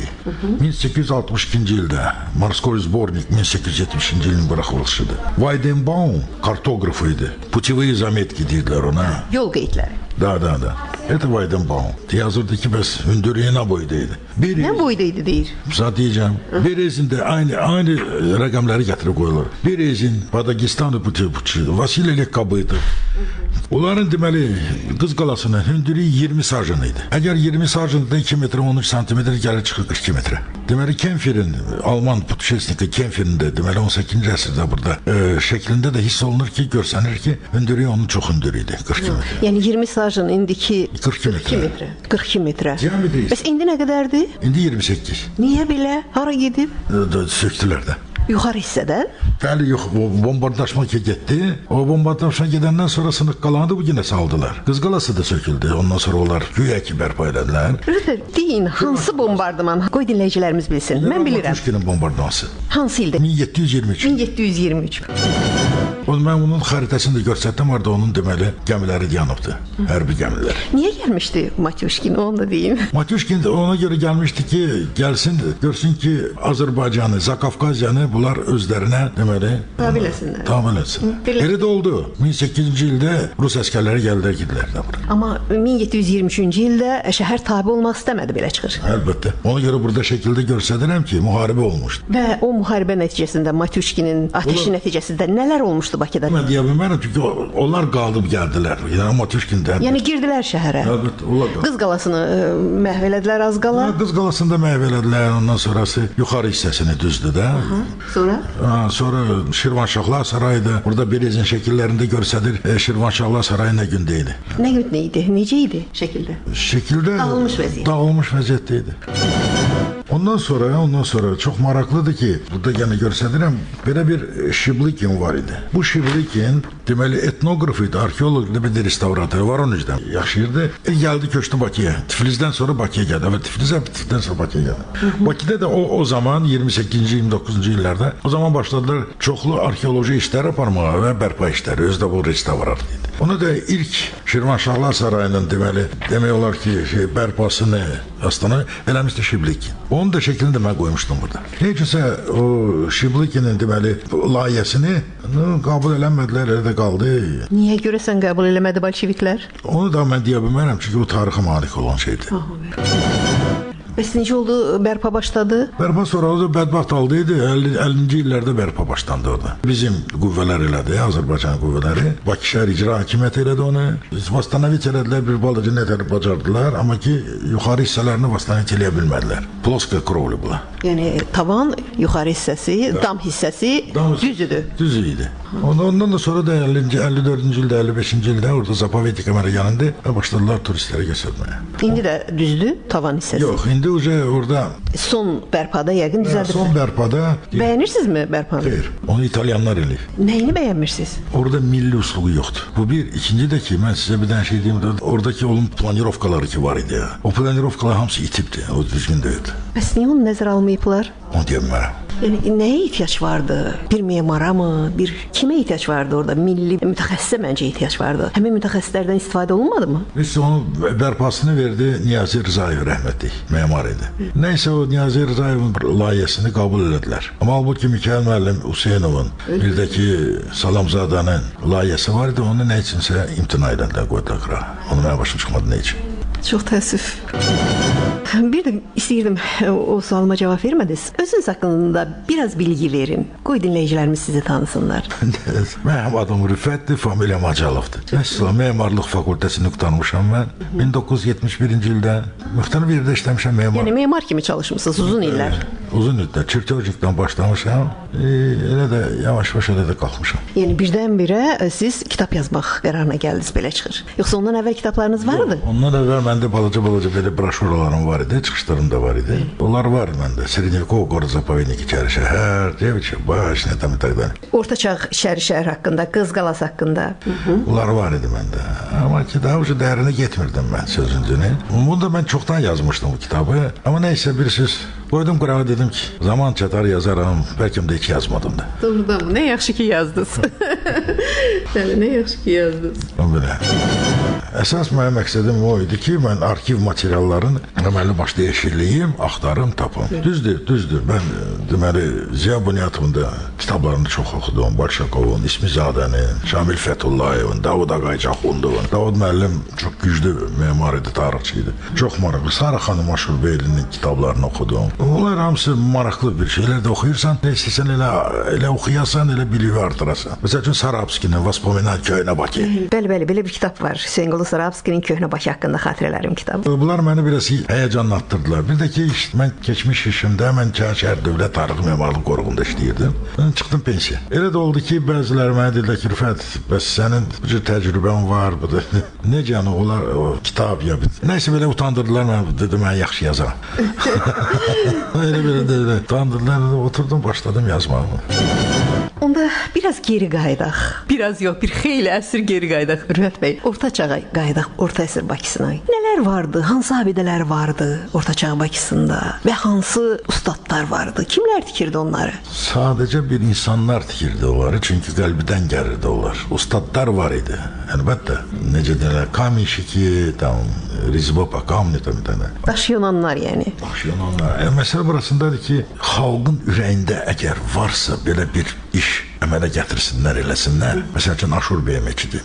1862-ci ildə, Morskoy Zbornik 1870-ci ilin buraxılışıdır. Weidenbaum kartografı idi. Putevые заметки deyirlər ona. Yol qeydləri. Da. Это Weidenbaum. Yazırdı ki, bəs hündürlüyü nə boydaydı? Nə boydaydı deyir? Zat diyeceğim. Berezinde aynı rakamları getirip koyuyorlar. Berezin, Padagistan'ı Puçu, Vasilyelik Kabıydı. Onların deməli Qız qalasının hündürlüyü 20 sarjınıydı. Əgər 20 sarjında 2 metre 13 santimetre gəlir çıxır 42 metre. Deməli Kempferin, Alman putuşesniki Kempferin də deməli 18-ci əsrdə burada şəklində də hiss olunur ki, görsənir ki, hündürlüyü onun çox hündürlüydü 42 metre. Yəni 20 sarjın indiki 42 metre. 42 metre. Diametri. Bəs indi nə qədərdir? İndi 28. Niyə belə? Hara gedib? Söktülər də. Yuxarı hissədən? Bəli, yox, bombardlaşma getdi. O bombardlaşma gedəndən sonra sınıq qalanı bu yenə saldılar. Qız qalası da söküldü. Ondan sonra onlar güya ki bərpa elədilər. Rütür, deyin, hansı bombardıman? Qoy dinləyicilərimiz bilsin. Mən bilirəm. Matuşkinin bombardımansı. Hansı ildə? 1723. 1723. Mən onun xəritəsini də göstərdim, orada onun deməli gəmiləri yanıbdı. Hərbi gəmilər. Niyə gəlmişdi Matuşkin? Onu da deyim. Matuşkin ona görə gəlmişdi ki, gəlsin, görsün ki, Azərbaycanı, Zakafkaziyanı bunlar özlərinə deməli tabe etsinlər. Tabe etsin. Elə də oldu. 1800-cü ildə Rus əsgərləri gəldilər gidilər də bura. Amma 1723-cü ildə şəhər tabe olmaq istəmədi belə çıxır. Əlbəttə. Ona görə burada şəkildə göstərirəm ki, müharibə olmuşdu. Və o müharibə nəticəsində Matuşkinin ateşi nəticəsində nələr olmuşdu Bakıda? Mən deyə bilmərəm çünki onlar qalıb gəldilər. Yəni Matuşkindən. Yəni girdilər şəhərə. Əlbəttə, onlar. Qız qalasını məhv elədilər az qala. Qız qalasını da məhv elədilər. Ondan sonrası yuxarı hissəsini düzdü də. Sonra? Sonra Şirvanşahlar sarayı burada Berezin şəkillərində göstərir. Şirvanşahlar sarayı nə gündə idi? Nə gündə idi? Necə idi şəkildə? Şəkildə dağılmış vəziyyətdə idi. Ondan sonra çok maraqlıdır ki, burada yenə göstərirəm, belə bir Şiblikin var idi. Bu Şiblikin deməli etnoqraf idi, arxeoloq idi, bir də restavratör var onun üzdən yaşayırdı. Gəldi köçdü Bakıya. Tiflisdən sonra Bakıya gəldi. Və Tiflisdən sonra Bakıya gəldi. Bakıda da o zaman 28-ci 29-cu illərdə o zaman başladılar çoxlu arxeoloji işlər aparmağa və bərpa işləri. Özü də bu restavratör idi. Onu da ilk Şirvanşahlar sarayının demək olar ki, bərpasını Astana eləmişdi Şiblikin. Onun da şəklini də mən qoymuşdum burada. Neycəsə o Şiblikinin deməli layihəsini qəbul eləmədilər, elə də qaldı. Niyə görəsən qəbul eləmədi bolşeviklər? Onu da mən deyə bilmərəm, çünki o tarixə malik olan şeydir. Bəs necə oldu, bərpa başladı? Bərpa sonra o da bədbəxt halda idi. 50-ci illərdə bərpa başlandı orada. Bizim qüvvələr elədi, Azərbaycan qüvvələri. Bakı şəhər icra hakimiyyəti elədi onu. Vastanovit elədilər, bir balaca nətər bacardılar, amma ki, yuxarı hissələrini vastanovit eləyə bilmədilər. Ploska krovli bula. Yəni, tavan, yuxarı hissəsi, dam hissəsi düzdür. Düz idi. Ondan da sonra da 54-cü ildə, 55-ci ildə orada Zapovetki kamera yanında başladılar turistləri göstərməyə. İndi də düzdür, tavan hissəsi? Yox, indi orada son bərpada yəqin düzəldir. Son bərpada. Bəyənirsinizmi bərpanı? Xeyr, onu İtalyanlar eləyir. Nəyini bəyənmirsiniz? Orada milli usluğu yoxdur. Bu bir. İkinci də ki, mən sizə bir dənə şey deyim, oradakı onun planirovkaları ki var idi ya. O planirovkalar hamısı itibdi, o düzgün deyildi. Bəs niyə onu nəzərə almayıblar? Onu deyəm mənə. Yəni, nəyə ehtiyac vardı? Bir memara mı? Bir kimə ehtiyac vardı orada? Milli mütəxəssisə məncə ehtiyac vardı. Həmin mütəxəssislərdən istifadə olunmadı mı? Biz onun bərpasını verdi Niyazi Rzayev rəhmətli memar idi. Nəysə o Niyazi Rzayevin layihəsini qəbul elədilər. Amma halbuki Mikayıl müəllim Hüseynovun, bir də ki Salamzadanın layihəsi var idi, onu nə üçünsə imtina edəndə qoydular qıra. Onu mənə başa çıxmadı nə üçün. Çox təəssüf. Bir də istəyirdim, o sualıma cavab vermədiniz. Özünüz haqqında biraz bilgi verin. Qoy dinləyicilərimiz sizi tanısınlar. Mənim adım Rüfətdir, familiyam Acalovdur. Əsla memarlıq fakültəsini qurtarmışam mən. 1971-ci ildə müxtəlif yerdə işləmişəm memar. Yəni memar kimi çalışmısınız uzun illər? Uzun illər. Çirkövcükdən başlamışam. Elə də yavaş-yavaş elə də qalxmışam. Yəni birdən-birə siz kitab yazmaq qərarına gəldiniz, belə çıxır. Yoxsa ondan əvvəl kitablarınız vardı? Ondan əvvəl məndə balaca belə broşuralarım var. var idi, çıxışlarım da var idi. Onlar var məndə. Srednyakovka город заповедник içəri şəhər, девичья башня там и так далее. Orta çağ şəhər haqqında, Qız Qalası haqqında. Bunlar var idi məndə. Amma ki daha ucu dərinə getmirdim mən sözüncünü. Bunu da mən çoxdan yazmışdım bu kitabı. Amma nəysə bir söz qoydum qırağa dedim ki, zaman çatar yazaram. Bəlkə də heç yazmadım da. Doğrudan mı? Nə yaxşı ki yazdınız. Nə yaxşı ki yazdınız. Belə. Əsas mənim məqsədim o idi ki, mən arxiv materiallarını əməlli başlı eşirliyim, axtarım, tapım. Düzdür. Mən deməli Ziya Bunyatovun da kitablarını çox oxudum. Bolşakovun, İsmizadənin, Şamil Fətullayevin, Davud Ağaycaxundovun. Davud müəllim çox güclü memar idi, tarixçi idi. Çox maraqlı. Sara xanım Aşurbeyli'nin kitablarını oxudum. Onlar hamısı maraqlı bir şeylər də oxuyursan, istəsən elə oxuyasan, elə biliyi artırasan. Məsəl üçün Sarabskinin Vospominat Köhnə Bakı. Bəli, belə bir kitab var. Hüseyn Sarabskinin Köhnə Bakı haqqında xatirələrim kitabı. Bunlar məni biraz həyəcanlatdırdılar. Bir də ki, mən keçmiş işimdə mən Şəhər Dövlət Tarixi Memarlıq Qoruğunda işləyirdim. Mən çıxdım pensiya. Elə də oldu ki, bəziləri mənə dedilər ki, Rüfət, bəs sənin bu cür təcrübən var, bu da necə yəni onlar o kitab ya. Nəysə belə utandırdılar, mən dedim mən yaxşı yazaram. Elə utandırdılar, oturdum, başladım yazmağa. Onda biraz geri qayıdaq. Biraz yox, bir xeyli əsr geri qayıdaq. Rüfət bəy, orta çağa qayıdaq, orta əsr Bakısına. Nələr vardı? Hansı abidələr vardı orta çağ Bakısında və hansı ustadlar vardı? Kimlər tikirdi onları? Sadəcə bir insanlar tikirdi onları, çünki qəlbidən gəlirdi onlar. Ustadlar var idi. Əlbəttə, necə deyirlər, Kamişiki, tam Rizbopa, Kamni tam tane. Daş Yunanlar yəni. Daş Yunanlar. Məsələ burasındadır ki, xalqın ürəyində əgər varsa belə bir iş əmələ gətirsinlər, eləsinlər. Məsəl üçün Aşurbeyə məscidi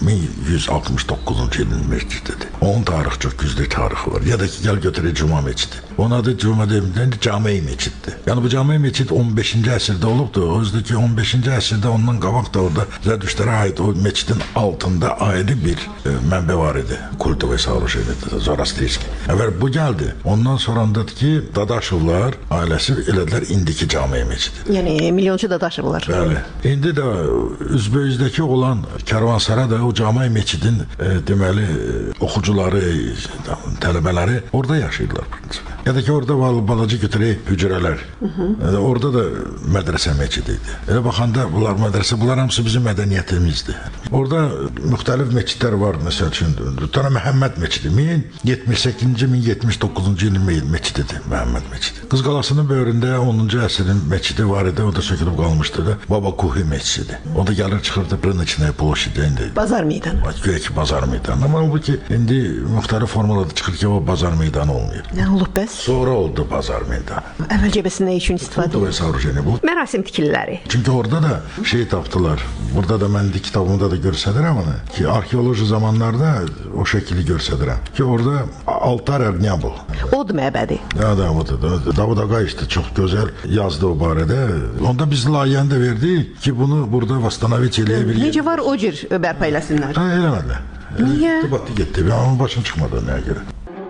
1169-cu ilin məscididir. Onun tarixi çox güclü tarixi var. Ya da ki, gəl götürək Cuma məscidi. Onun adı Cuma deyil, Cami məscididir. Yəni bu Cami məscid 15-ci əsrdə olubdur. O yüzden ki 15-ci əsrdə ondan qabaq da orada Zərdüştlərə aid o məscidin altında ayrı bir mənbə var idi. Kultovoy сооружение, Zoroastriyski. Əvvəl bu gəldi. Ondan sonrandadır ki, Dadaşovlar ailəsi elədilər indiki Cami məscidi. Yəni milyonçu Dadaşovlar. Bəli. İndi də Üzbeyizdəki olan Karvansara da o Cami məscidin deməli oxucuları, tələbələri orada yaşayırlar. Ya da ki orada balaca götürək hücrələr. Orada da mədrəsə məscidi idi. Elə baxanda bunlar mədrəsə, bunlar hamısı bizim mədəniyyətimizdir. Orada müxtəlif məscidlər var. Məsəl üçün Tana Məhəmməd məscidi 1078-ci, 1079-cu ilin məscididir Məhəmməd məscidi. Qız Qalasının böyründə 10-cu əsrin məscidi var idi. O da sökülüb qalmışdı da. Baba Kuhi məscidi. O da gəlir çıxırdı Brınıçnaya ploşidə indi. Bazar meydanı. Güya ki bazar meydanı. Amma bu ki indi müxtəlif formalarda çıxır ki o bazar meydanı olmuyor. Nə olub bəs? Sonra oldu bazar meydanı. Əvvəlcə bəs nə üçün istifadə edir? Bu mərasim tikililəri. Çünki orada da şey tapdılar. Burada da mən kitabımda da göstərirəm onu. Ki arxeoloji zamanlarda o şəkili göstərirəm. Ki orada altar Ernyabul. Od məbədi. Ya da odur. Davud Ağay işte çox gözəl yazdı o barədə. Onda biz layihəni də verdik ki bunu burada Vastanoviç eləyə bilir. Necə var o cür bərpa eləsinlər? Eləmədilər. Niyə? Batı getdi. Onun başına çıxmadı nəyə görə.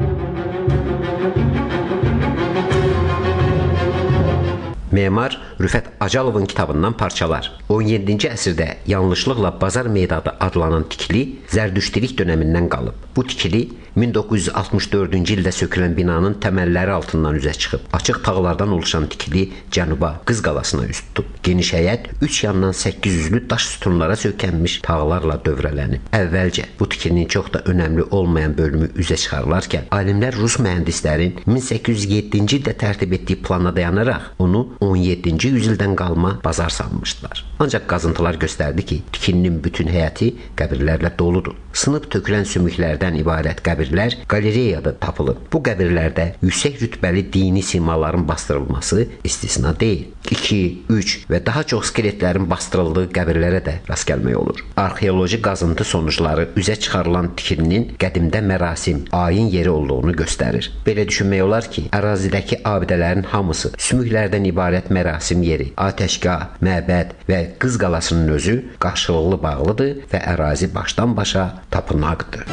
Memar Rüfət Acalovun kitabından parçalar. 17-ci əsrdə yanlışlıqla Bazar meydanı adlanan tikili Zərdüştilik dönəmindən qalıb. Bu tikili 1964-cü ildə sökülən binanın təməlləri altından üzə çıxıb. Açıq tağlardan oluşan tikili cənuba Qız Qalasına üz tutub. Geniş həyət 3 yandan 800-lü daş sütunlara sökənmiş tağlarla dövrələnib. Əvvəlcə bu tikilinin çox da önəmli olmayan bölümü üzə çıxarılarkən alimlər Rus mühəndislərin 1807-ci ildə tərtib etdiyi plana dayanaraq onu 17-ci yüzildən qalma bazar sanmışdılar. Ancaq qazıntılar göstərdi ki, tikilinin bütün həyəti qəbirlərlə doludur. Sınıb tökülən sümüklərdən ibarət qəbirlər qalereyada tapılıb. Bu qəbirlərdə yüksək rütbəli dini simaların bastırılması istisna deyil. 2, 3 və daha çox skeletlərin bastırıldığı qəbirlərə də rast gəlmək olur. Arxeoloji qazıntı sonuçları üzə çıxarılan tikilinin qədimdə mərasim, ayin yeri olduğunu göstərir. Belə düşünmək olar ki, ərazidəki abidələrin hamısı sümüklərdən ibarət mərasim yeri, atəşgah, məbəd və Qız Qalasının özü qarşılıqlı bağlıdır və ərazi başdan başa tapınaqdır.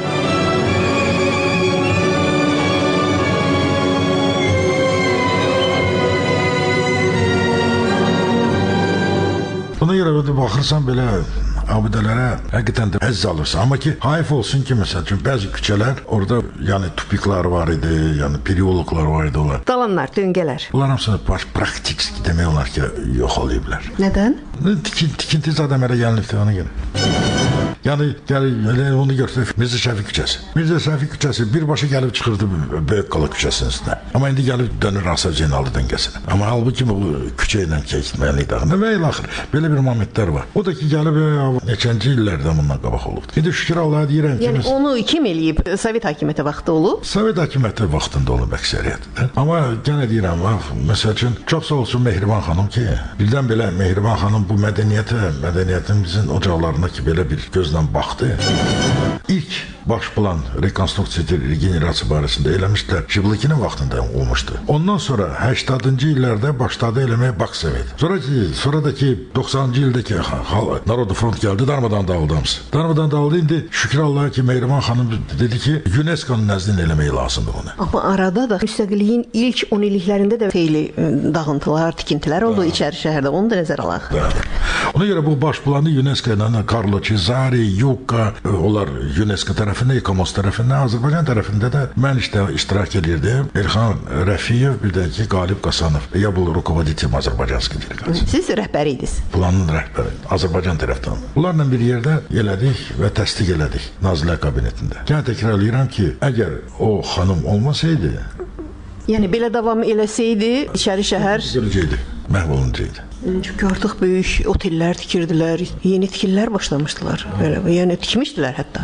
Buna görə baxırsan belə abidələrə həqiqətən də əziz alırsan. Amma ki, hayf olsun ki, məsəl üçün bəzi küçələr orada yəni tupiklar var idi, yəni periologlar var idi onlar. Dalanlar, döngələr. Bunlar hamısını praktik demək olar ki, yox olayıblar. Nədən? Tikinti zaten mənə gəlməkdir ona görə. Yəni onu görsək Mirzə Şəfiq küçəsi. Mirzə Şəfiq küçəsi birbaşa gəlib çıxırdı Böyükqala küçəsinin üstünə. Amma indi gəlib dönür Asaf Zeynalov döngəsinə. Amma halbuki bu küçə ilə keçməli idi. Və ilaxır belə bir momentlər var. O da ki gəlib neçənci illərdən bundan qabaq olubdu. İndi şükür Allaha deyirəm ki, yəni onu kim eləyib? Sovet hakimiyyəti vaxtı olub? Sovet hakimiyyəti vaxtında olub əksəriyyətdə. Amma yenə deyirəm, məsəl üçün çox sağ olsun Mehriban xanım ki, birdən belə Mehriban xanım bu mədəniyyətimizin ocaqlarına ki belə bir gözlə baxdı. İlk baş plan rekonstruksiya regenerasiya barəsində eləmişdilər. Şiblikinin vaxtında olmuşdu. Ondan sonra 80-cı illərdə başladı eləməyə Baksovet. Sonradakı 90-cı ildəki Narodu Front gəldi, darmadan dağıldı hamısı. Darmadan dağıldı, indi şükür Allaha ki Mehriban xanım dedi ki UNESCO-nun nəzdində eləmək lazımdır bunu. Amma arada da müstəqilliyin ilk 10 illiklərində də xeyli dağıntılar, tikintilər oldu içəri şəhərdə. Onu da nəzərə alaq. Ona görə bu baş planı UNESCO ilə Carlo Cesari, Yucca, onlar UNESCO tərəfində, İKOMOS tərəfində, Azərbaycan tərəfində də mən iştirak edirdim. Elxan Rəfiyev, bir də ki Qalib Qasanov. Ya bu rukovodитель Azərbaycanski delegasiya. Siz rəhbəri idiniz. Planın rəhbəri, Azərbaycan tərəfdən. Bunlarla bir yerdə elədik və təsdiq elədik Nazirlər Kabinetində. Yəni təkrarlayıram ki, əgər o xanım olmasaydı, yəni belə davam eləsəydi, içəri şəhər məhv olunacaqdı. Çünki artıq böyük otellər tikirdilər, yeni tikililər başlamışdılar. Belə, yəni tikmişdilər hətta.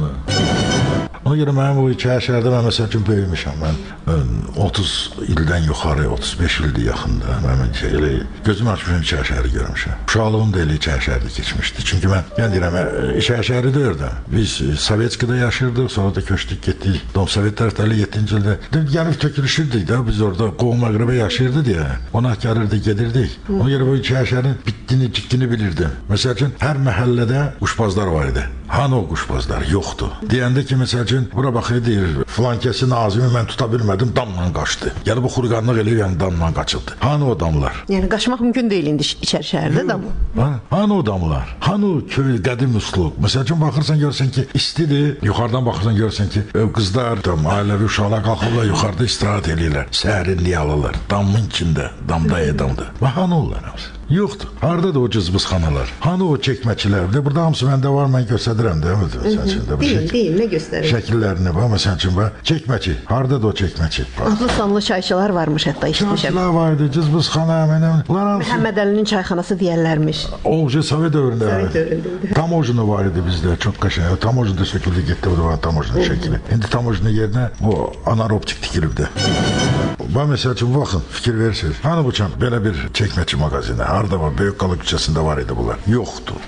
Ona görə mənim bu şəhərdə mən məsəl üçün böyümüşəm. Mən 30 ildən yuxarı, 35 ildir yaxında. Mən elə gözüm açmışım şəhəri görmüşəm. Uşaqlığım da elə şəhərdə keçmişdi. Çünki mən deyirəm, şəhəri deyirdim. Biz Sovetskida yaşırdıq, sonra da köçdük, getdik. Sovet tərəfləri 7-ci ildə gəlib tökülüşürdük də. Biz orada qohum-əqrəbə yaşayırdı deyə. Ona gəlirdik, gedirdik. Ona görə bu şəhərin bitdini, cikdini bilirdim. Məsəl üçün hər məhəllədə quşbazlar var idi. Hanı o quşbazlar? Yoxdur. Deyəndə ki, məsəl üçün, bura baxır, deyir, flankəsi Nazimi mən tuta bilmədim, damla qaçdı. Yəni, bu xurqanlıq eləyir, yəni damla qaçıldı. Hanı o damlar? Yəni, qaçmaq mümkün deyil indi içəri şəhərdə damla. Hanı o damlar? Hanı o köy, qədim üslub? Məsəl üçün, baxırsan, görürsən ki, istidir. Yuxarıdan baxırsan, görürsən ki, qızlar, ailəvi uşaqlar qalxırlar, yuxarıda istirahət eləyirlər. Səhərinliyə alırlar. Damın içində, damda edamdır. Və hanı onlar hamısı? Yoxdur. Hardadır o cızbızxanalar? Hanı o çəkməçilər? Burada hamısı məndə var, mən göstədirəm də. Deyil, nə göstərir? Şəkillərini var, məsəl üçün var. Çəkməçi. Hardadır o çəkməçi? Adlı sanlı çayçılar varmış hətta, işitmişəm. Çayçılar var idi, cızbızxana, Məhəmməd Əlinin çayxanası deyərlərmiş. O, Sovet dövründə. Tamojini var idi bizdə, çox qəşəng. Tamojini də söküldü, getdi, bu da var Tamojinin şəkili. İndi Tamojinin yerinə bu anaeroptik tikilibdir. Bax, məsəl üçün, baxın, fikir verirsiniz. Hanı bu belə bir çəkməçi mağazini? Harada var? Böyükqala küçəsində var idi bunlar. Yoxdur.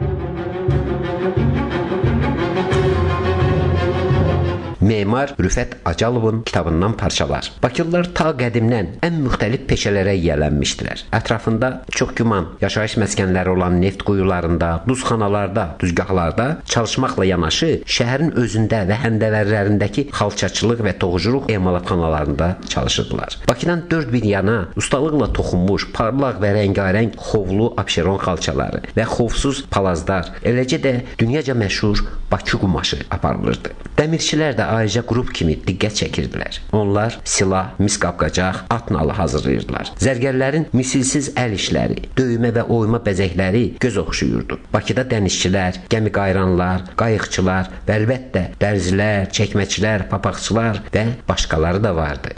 Memar Rüfət Acalovun kitabından parçalar. Bakılılar ta qədimdən ən müxtəlif peşələrə yiyələnmişdilər. Ətrafında çox güman yaşayış məskənləri olan neft quyularında, duzxanalarda, düzgahlarda çalışmaqla yanaşı, şəhərin özündə və həndəvərlərindəki xalçaçılıq və toxuculuq emalatxanalarında çalışırdılar. Bakıdan 4 bir yana ustalıqla toxunmuş, parlaq və rəngarəng xovlu abşeron xalçaları və xovsuz palazlar, eləcə də dünyaca məşhur Bakı qumaşı aparılırdı. Dəmirçilər də ayrıca qrup kimi diqqət çəkirdilər. Onlar silah, mis qapqacaq, at nalı hazırlayırdılar. Zərgərlərin misilsiz əl işləri, döymə və oyma bəzəkləri göz oxşuyurdu. Bakıda dənizçilər, gəmi qayranlar, qayıqçılar və əlbəttə dərzilər, çəkməçilər, papaqçılar və başqaları da vardı.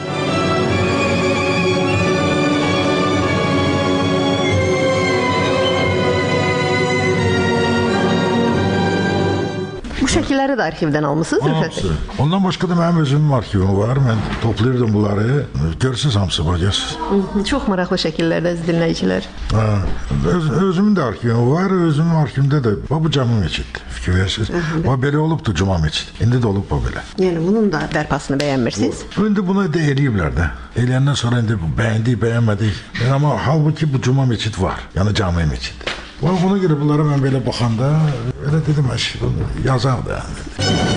Bu şəkilləri də arxivdən almısınız, Rüfət? Ondan başqa da mənim özümün arxivim var. Mən toplayırdım bunları. Görürsünüz hamısı, baxıyorsunuz. Çox maraqlı şəkillərdə dinləyicilər. Özümün də arxivim var. Özümün arxivimdə də bu cami meçiddir. Fikir verirsiniz. Belə olubdur cuma meçid. İndi də olub bu belə. Yəni bunun da bərpasını bəyənmirsiniz? İndi bunu da eləyiblər də. Eləyəndən sonra indi bəyəndik, bəyənmədik. Amma halbuki bu cuma meçid var. Yəni cami meçid. Ona görə bunlara mən belə baxanda elə dedim, yazaq da.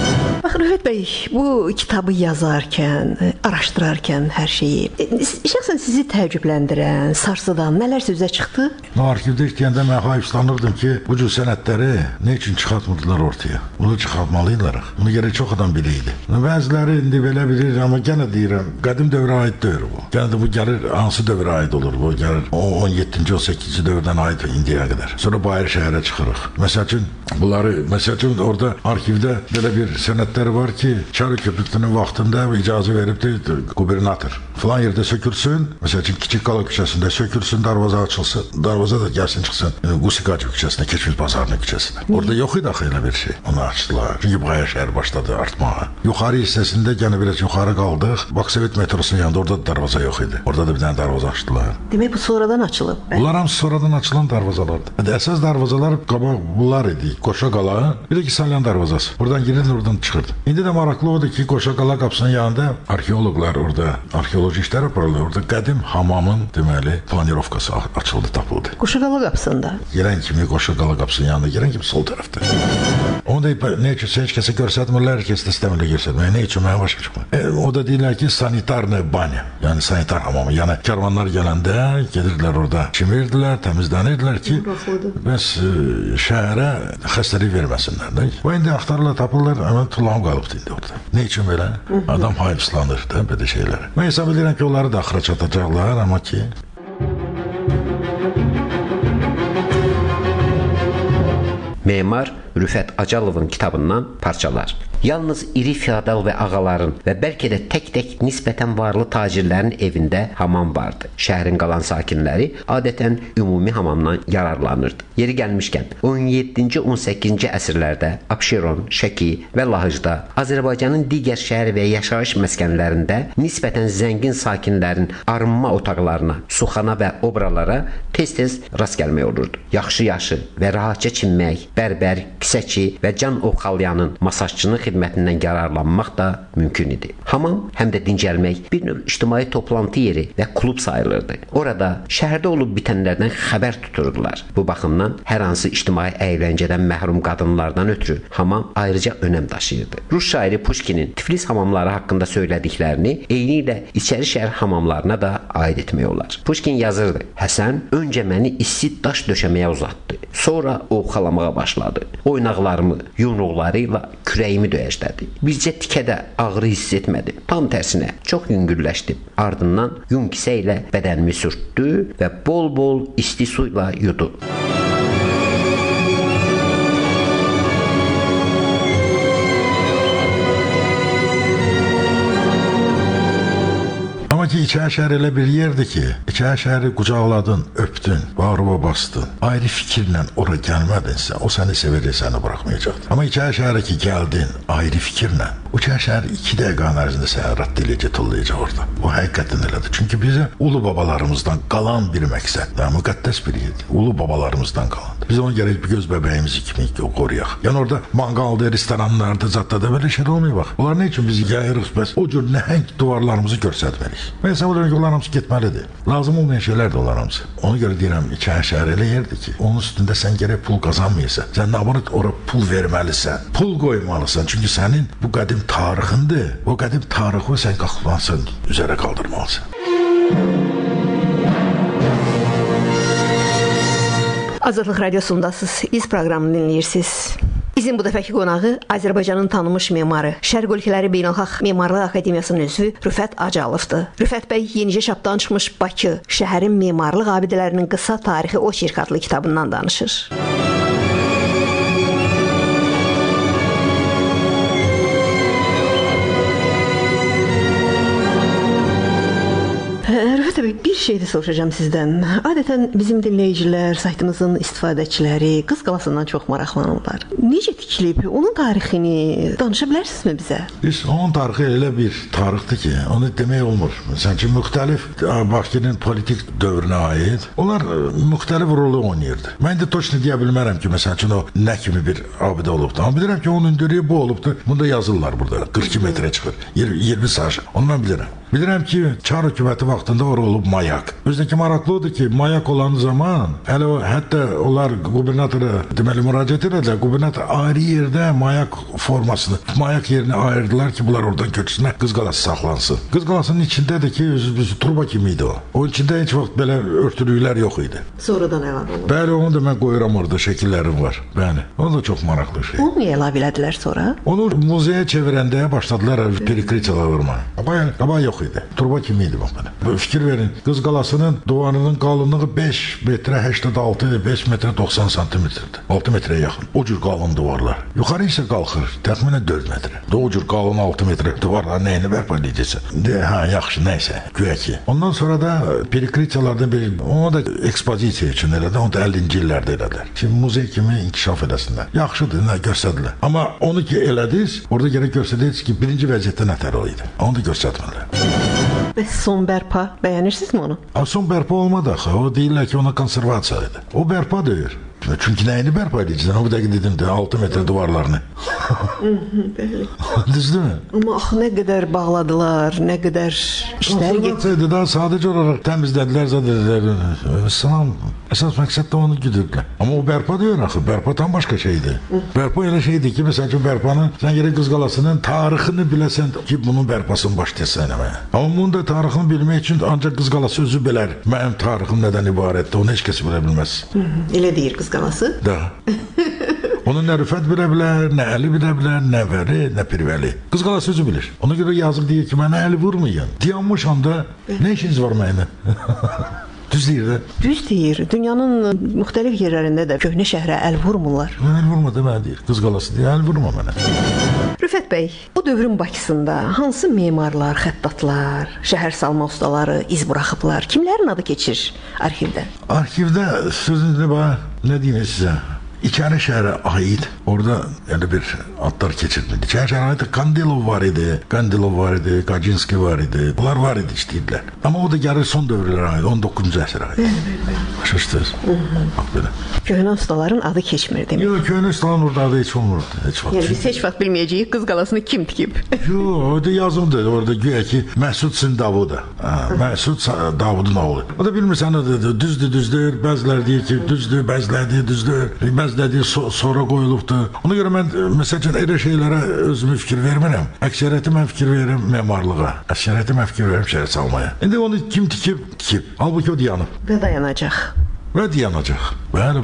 Baxın Rüfət bəy, bu kitabı yazarkən, araşdırarkən hər şeyi, şəxsən sizi təəccübləndirən, sarsıdan nələr sözə çıxdı? Arxivdə işləyəndə mən hayıflanırdım ki, bu cür sənədləri nə üçün çıxartmırdılar ortaya? Bunu çıxartmalıydılar. Bunu gərək çox adam biləydi. Bəziləri indi belə bilir, amma yenə deyirəm, qədim dövrə aid deyil bu. Yenə də bu gəlir hansı dövrə aid olur? Bu gəlir 17-ci, 18-ci dövrdən aid indiyə qədər. Sonra Bayır şəhərə çıxırıq. Məsəl üçün orada arxivdə belə bir sənədlər var ki, Çar hökumətinin vaxtında icazə veribdi qubernator. Falan yerdə sökülsün, məsəl üçün Kiçik Qala küçəsində sökülsün, darvaza açılsın, darvaza da gəlsin çıxsın Qusikac küçəsinə, Keçmiş Bazarının küçəsinə. Orada yox idi axı elə bir şey. Onu açdılar. Çünki Bayır şəhər başladı artmağa. Yuxarı hissəsində yenə biraz yuxarı qaldıq. Baksovet metrosunun yanında orada da darvaza yox idi. Orada da bir dənə darvaza açdılar. Demək bu sonradan açılıb. Bunlar hamısı sonradan açılan darvazalardır. Əsas darvazalar qabaq bunlar idi. Qoşa Qala, bir də ki Salyan darvazası. Buradan girirdi, oradan çıxırdı. İndi də maraqlı odur ki, Qoşa Qala qapısının yanında arxeoloqlar orada arxeoloji işlər aparırlar. Orada qədim hamamın deməli planirovkası açıldı, tapıldı. Qoşa Qala qapısında. Gələn kimi Qoşa Qala qapısının yanında, gələn kimi sol tərəfdə. Onu da nə üçün heç kəsə göstərmirlər, heç kəs də istəmirlər göstərməyə. Nə üçün mənə başa çıxmır. O da deyirlər ki, sanitarная banya, yəni sanitar hamamı. Yəni karvanlar gələndə gedirdilər orada, çimirdilər, təmizlənirdilər ki, bəs şəhərə xəstəlik verməsinlər də. O indi axtarırlar, tapırlar, amma tullam qalıbdı indi orada. Nə üçün belə? Adam hayıfslanır da belə şeylərə. Mən hesab edirəm ki, onları da axıra çatacaqlar, amma ki Memar Rüfət Acalovun kitabından parçalar. Yalnız iri feodal və ağaların və bəlkə də tək-tək nisbətən varlı tacirlərin evində hamam vardı. Şəhərin qalan sakinləri adətən ümumi hamamdan yararlanırdı. Yeri gəlmişkən, 17-ci, 18-ci əsrlərdə Abşeron, Şəki və Lahıcda, Azərbaycanın digər şəhər və yaşayış məskənlərində nisbətən zəngin sakinlərin arınma otaqlarına, suxana və obralara tez-tez rast gəlmək olurdu. Yaxşı-yaxşı və rahatca çinmək, bərbər, kisəçi və can ovxalayanın, masajçının xidmətindən yararlanmaq da mümkün idi. Hamam həm də dincəlmək, bir növ ictimai toplantı yeri və klub sayılırdı. Orada şəhərdə olub bitənlərdən xəbər tuturdular. Bu baxımdan hər hansı ictimai əyləncədən məhrum qadınlardan ötürü hamam ayrıca önəm daşıyırdı. Rus şairi Pushkinin Tiflis hamamları haqqında söylədiklərini eyni ilə içəri şəhər hamamlarına da aid etmək olar. Pushkin yazırdı: Həsən öncə məni isti daş döşəməyə uzatdı. Sonra ovxalamağa başladı. Oynaqlarımı, yumruqları ilə kürəyimi döyəclədi. Bircə tikədə ağrı hiss etmədim. Tam tərsinə çox yüngülləşdim. Ardından yun kisə ilə bədənimi sürtdü və bol-bol isti su ilə yudu. Ki İçəri şəhər elə bir yerdir ki, İçəri şəhəri qucaqladın, öpdün, bağrıma bastın. Ayrı fikirlə ora gəlmədinsə, o səni sevəcək, səni buraxmayacaqdır. Amma İçəri şəhərə ki gəldin, ayrı fikirlə, o İçəri şəhər 2 dəqiqənin ərzində səni rədd eləyəcək, tullayacaq orada. O həqiqətən elədir. Çünki bizə ulu babalarımızdan qalan bir məqsəd və müqəddəs bir yerdir. Ulu babalarımızdan qalandır. Biz onu gərək bir göz bəbəyimizi kimi qoruyaq. Yəni orada manqalda, restoranlarda, zadda belə şey olmuyor bax. Onlar nə üçün bizi gəlirik, bəs o cür nəhəng divarlarımızı göstərməliyik. Mən hesab edirəm ki, onlar hamısı getməlidir. Lazım olmayan şeylər də onlar hamısı. Ona görə deyirəm, İçəri şəhər elə yerdir ki, onun üstündə sən gərək pul qazanmayasan. Sən nabanət ora pul verməlisən, pul qoymalısan. Çünki sənin bu qədim tarixindir. O qədim tarixi sən qalxmalısan, üzərə qaldırmalısan. Azadlıq Radiosundasınız, İz proqramını dinləyirsiniz. Bizim bu dəfəki qonağı Azərbaycanın tanınmış memarı, Şərq ölkələri Beynəlxalq Memarlıq Akademiyasının üzvü Rüfət Acalovdur. Rüfət bəy yenicə çapdan çıxmış Bakı, şəhərin memarlıq abidələrinin qısa tarixi oçerk adlı kitabından danışır. Rüfət bəy, bir şey də soruşacağım sizdən. Adətən bizim dinləyicilər, saytımızın istifadəçiləri Qız Qalasından çox maraqlanırlar. Necə tikilib? Onun tarixini danışa bilərsinizmi bizə? Biz onun tarixi elə bir tarixdir ki, onu demək olmur. Məsələn ki, müxtəlif Bakının politik dövrünə aid onlar müxtəlif rolu oynayırdı. Mən də точно deyə bilmərəm ki, məsələn ki, o nə kimi bir abidə olubdu. Amma bilirəm ki, onun hündürlüyü bu olubdu. Bunda yazırlar burada. 42 metrə çıxır. 20 saj. Onu mən bilirəm. Bilirəm ki, Çar hökuməti vaxtında ora olub mayak. Özündəki maraqlı odur ki, mayak olan zaman hələ hətta onlar qubernatora deməli müraciət edədilər. Qubernator ayrı yerdə mayak formasını, mayak yerini ayırdılar ki, bunlar oradan köçsünlər, Qız Qalası saxlansın. Qız Qalasının içindədir ki, özü turba kimi idi o. O içində heç vaxt belə örtülüklər yox idi. Sonradan əlavə olundu. Bəli, onu da mən qoyuram orada, şəkillərim var. Bəli, o da çox maraqlı şey. Onu niyə əlavə elədilər sonra? Onu muzeyə çevirəndə başladılar perikritiyalar vurmaya. Qabaq yox idi. Turba kimi idi bax belə. Fikir verin, Qız Qalasının divarının qalınlığı 5 metrə 86, 5 metrə 90 santimetrdir. 6 metrəyə yaxın. O cür qalın divarlar. Yuxarı isə qalxır, təxminən 4 metrə. O cür qalın 6 metrə divarlar nəyini bərpa edəcəksən? Hə, yaxşı, nəysə, güya ki. Ondan sonra da perikritiyalardan bir, onu da ekspozisiya üçün elədi, onu da 50-ci illərdə elədilər. Şimdi muzey kimi inkişaf edəsinlər. Yaxşıdır, nə göstərdilər. Amma onu ki elədiniz, orada gərək göstərdiniz ki, birinci vəziyyətdə nətər o idi. Onu da göstərmədilər. Bəs son bərpa, bəyənirsinizmi onu? Son bərpa olmadı axı. O deyirlər ki, ona konservasiya idi. O bərpa deyir. Çünki nəyini bərpa edəcəksən? O dəqiqə dedim də 6 metr divarlarını. Bəli. Düzdürmü? Amma axı nə qədər bağladılar, nə qədər işlər getdi. Daha sadəcə olaraq təmizlədilər, zadədilər. Salam, əsas məqsəd də onu güdürdülər. Amma o bərpa deyir axı, bərpa tam başqa şeydir. Bərpa elə şeydir ki, məsəl üçün bərpanın, sən yerə Qız Qalasının tarixini biləsən ki, bunun bərpasını başlayasan eləməyə. Amma bunun da tarixini bilmək üçün ancaq Qız Qalası özü bilər. Mənim tarixim nədən ibarətdir, onu heç kəs bilə bilməz. Elə deyir Qız Qalası? Da. Onun nə Rüfət bilə bilər, nə Əli bilə bilər, nə Vəli, nə Pirvəli. Qız Qalası özü bilir. Ona görə yazıq deyir ki, mənə əli vurmayın. Dayanmış anda nə işiniz var mənə? Düz deyir də. Düz deyir. Dünyanın müxtəlif yerlərində də köhnə şəhərə əl vurmurlar. Əl vurma demə deyir. Qız Qalası deyir, əl vurma mənə. Rüfət bəy, bu dövrün Bakısında hansı memarlar, xəttatlar, şəhər salma ustaları iz buraxıblar? Kimlərin adı keçir arxivdə? Arxivdə sözünüzü bax, nə deyim sizə? İçəri şəhərə aid orada yəni bir adlar keçirdi. İçəri şəhərə aid Kandilov var idi, Kajinski var idi. Bunlar var idi işləyirlər. Amma o da gəlir son dövrlərə aid, 19-cu əsrə aid. Başa-düşdünüz? Bax belə. Köhnə ustaların adı keçmir demək. Yox, köhnə ustaların orada adı heç olmurdu. Yəni biz heç vaxt bilməyəcəyik Qız Qalasını kim tikib. Yox, orada yazıldı. Orada güya ki Məsud Sindavuda. Məsud Davudun oğlu. O da bilmirsən, düzdür. Bəziləri deyir ki, düzdür, bəziləri deyir, düzdür. Bəziləri sonra qoyulubdur. Ona görə mən məsələn elə şeylərə özümü fikir vermirəm. Əksəriyyəti mən fikir verirəm memarlığa. Əksəriyyəti mən fikir verirəm şəhər salmaya. İndi onu kim tikib? Halbuki o dayanıb. Və dayanacaq. Bəli.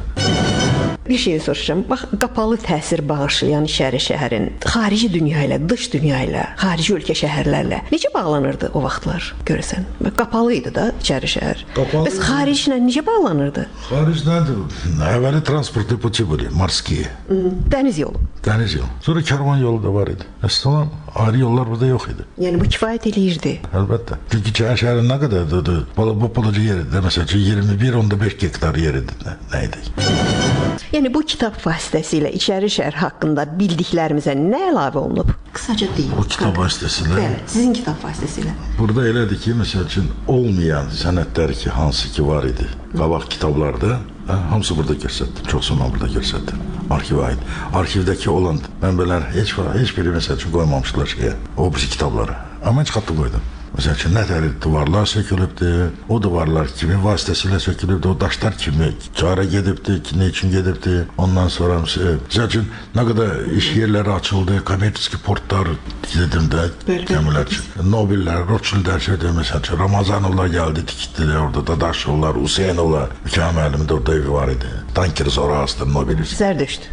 Bir şey soruşacağım. Bax, qapalı təsir bağışlayan İçəri şəhərin xarici dünya ilə, dış dünya ilə, xarici ölkə şəhərlərlə necə bağlanırdı o vaxtlar görəsən? Qapalı idi da İçəri şəhər. Bəs xariclə necə bağlanırdı? Xariclə əvvəli transportlu puçi были, морские. Dəniz yolu. Sonra karvan yolu da var idi. Əslən ayrı yollar burada yox idi. Yəni bu kifayət eləyirdi. Əlbəttə. Çünki İçəri şəhərin nə qədərdir? Bu pulucu yeridir. Məsələn 21-15 hektar yeridir. Nə idi? Yəni bu kitab vasitəsilə İçəri şəhər haqqında bildiklərimizə nə əlavə olunub? Qısaca deyin. Bu kitab vasitəsilə? Bəli, sizin kitab vasitəsilə. Burada elədir ki, məsəl üçün olmayan sənədlər ki, hansı ki var idi qabaq kitablarda, hamısı burada göstərdim. Çoxsunu mən burada göstərdim. Arxivə aid. Arxivdəki olan mənbələr heç biri məsəl üçün qoymamışlar şeyə, o birisi kitabları. Amma mən çıxartdım qoydum. Məsəl üçün, nətər divarlar sökülübdür, o divarlar kimi vasitəsilə sökülübdür, o daşlar kimi cara gedibdir, nə üçün gedibdir. Ondan sonra, məsəl üçün, nə qədər iş yerləri açıldı, kommersiya portlar dedim də, gəmilər üçün. Nobellər, Rothschildlər şeydir, məsəl üçün, Ramazanovlar gəldi, tikitdilər orada, Dadaşovlar, Hüseynovlar, mükaməlimdə orada evi var idi. Tanker Zorastır, Nobelist. Zərdüşt.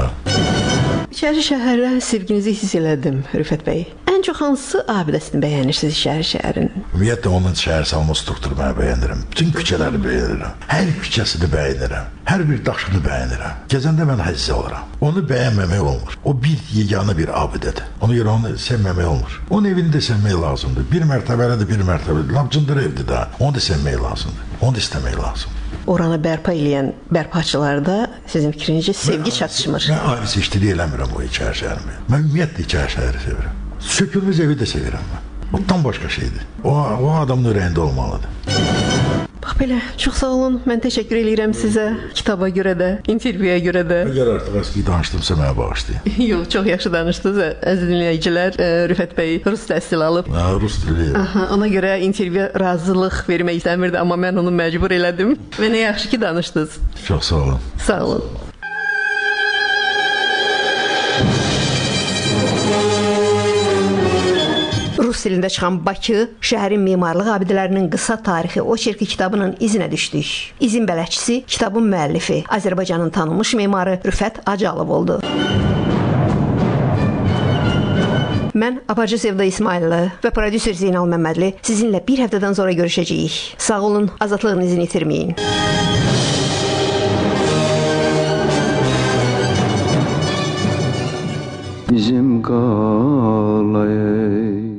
İçəri şəhərə sevginizi hiss elədim, Rüfət bəy. Ən çox hansı abidəsini bəyənirsiniz İçəri şəhərin? Ümumiyyətlə, onun şəhər salma strukturu mən bəyənirəm. Bütün küçələri bəyənirəm. Hər küçəsini bəyənirəm. Hər bir daşını bəyənirəm. Gəzəndə mən həzzi olaram. Onu bəyənməmək olmur. O bir yeganə bir abidədir. Ona görə onu sevməmək olmur. Onun evini də sevmək lazımdır. Bir mərtəbəlidir, bir mərtəbəlidir. Lapcındır evdir də. Onu da sevmək lazımdır. Onu da istəmək lazımdır. Oranı bərpa edən bərpaçılarda sizin fikrincə sevgi çatışmır. Mən ayrı seçdiri eləmirəm o İçəri şəhərimi. Mən ümumiyyətlə İçəri şəhəri sevirəm. Sökülmüş evi də sevirəm mən. O tam başqa şeydir. O adamın ürəyində olmalıdır. Bax, Belə, çox sağ olun. Mən təşəkkür eləyirəm sizə. Kitaba görə də, intervyuya görə də. Əgər artıq əski danışdımsa mənə bağışlayın. Yox, çox yaxşı danışdınız. Əziz dinləyicilər, Rüfət bəy rus təhsil alıb. Rus dili. Ona görə intervyuya razılıq vermək istəmirdi, amma mən onu məcbur elədim. Və nə yaxşı ki danışdınız. Çox sağ olun. Sağ olun. Rus dilində çıxan Bakı, şəhərin memarlıq abidələrinin qısa tarixi oçerki kitabının izinə düşdük. İzin bələdçisi, kitabın müəllifi, Azərbaycanın tanınmış memarı Rüfət Acalov oldu. Mən aparıcı Sevda İsmayıllı və prodüser Zeynal Məmmədli sizinlə bir həftədən sonra görüşəcəyik. Sağ olun, azadlığın izini itirməyin. Bizim qalayı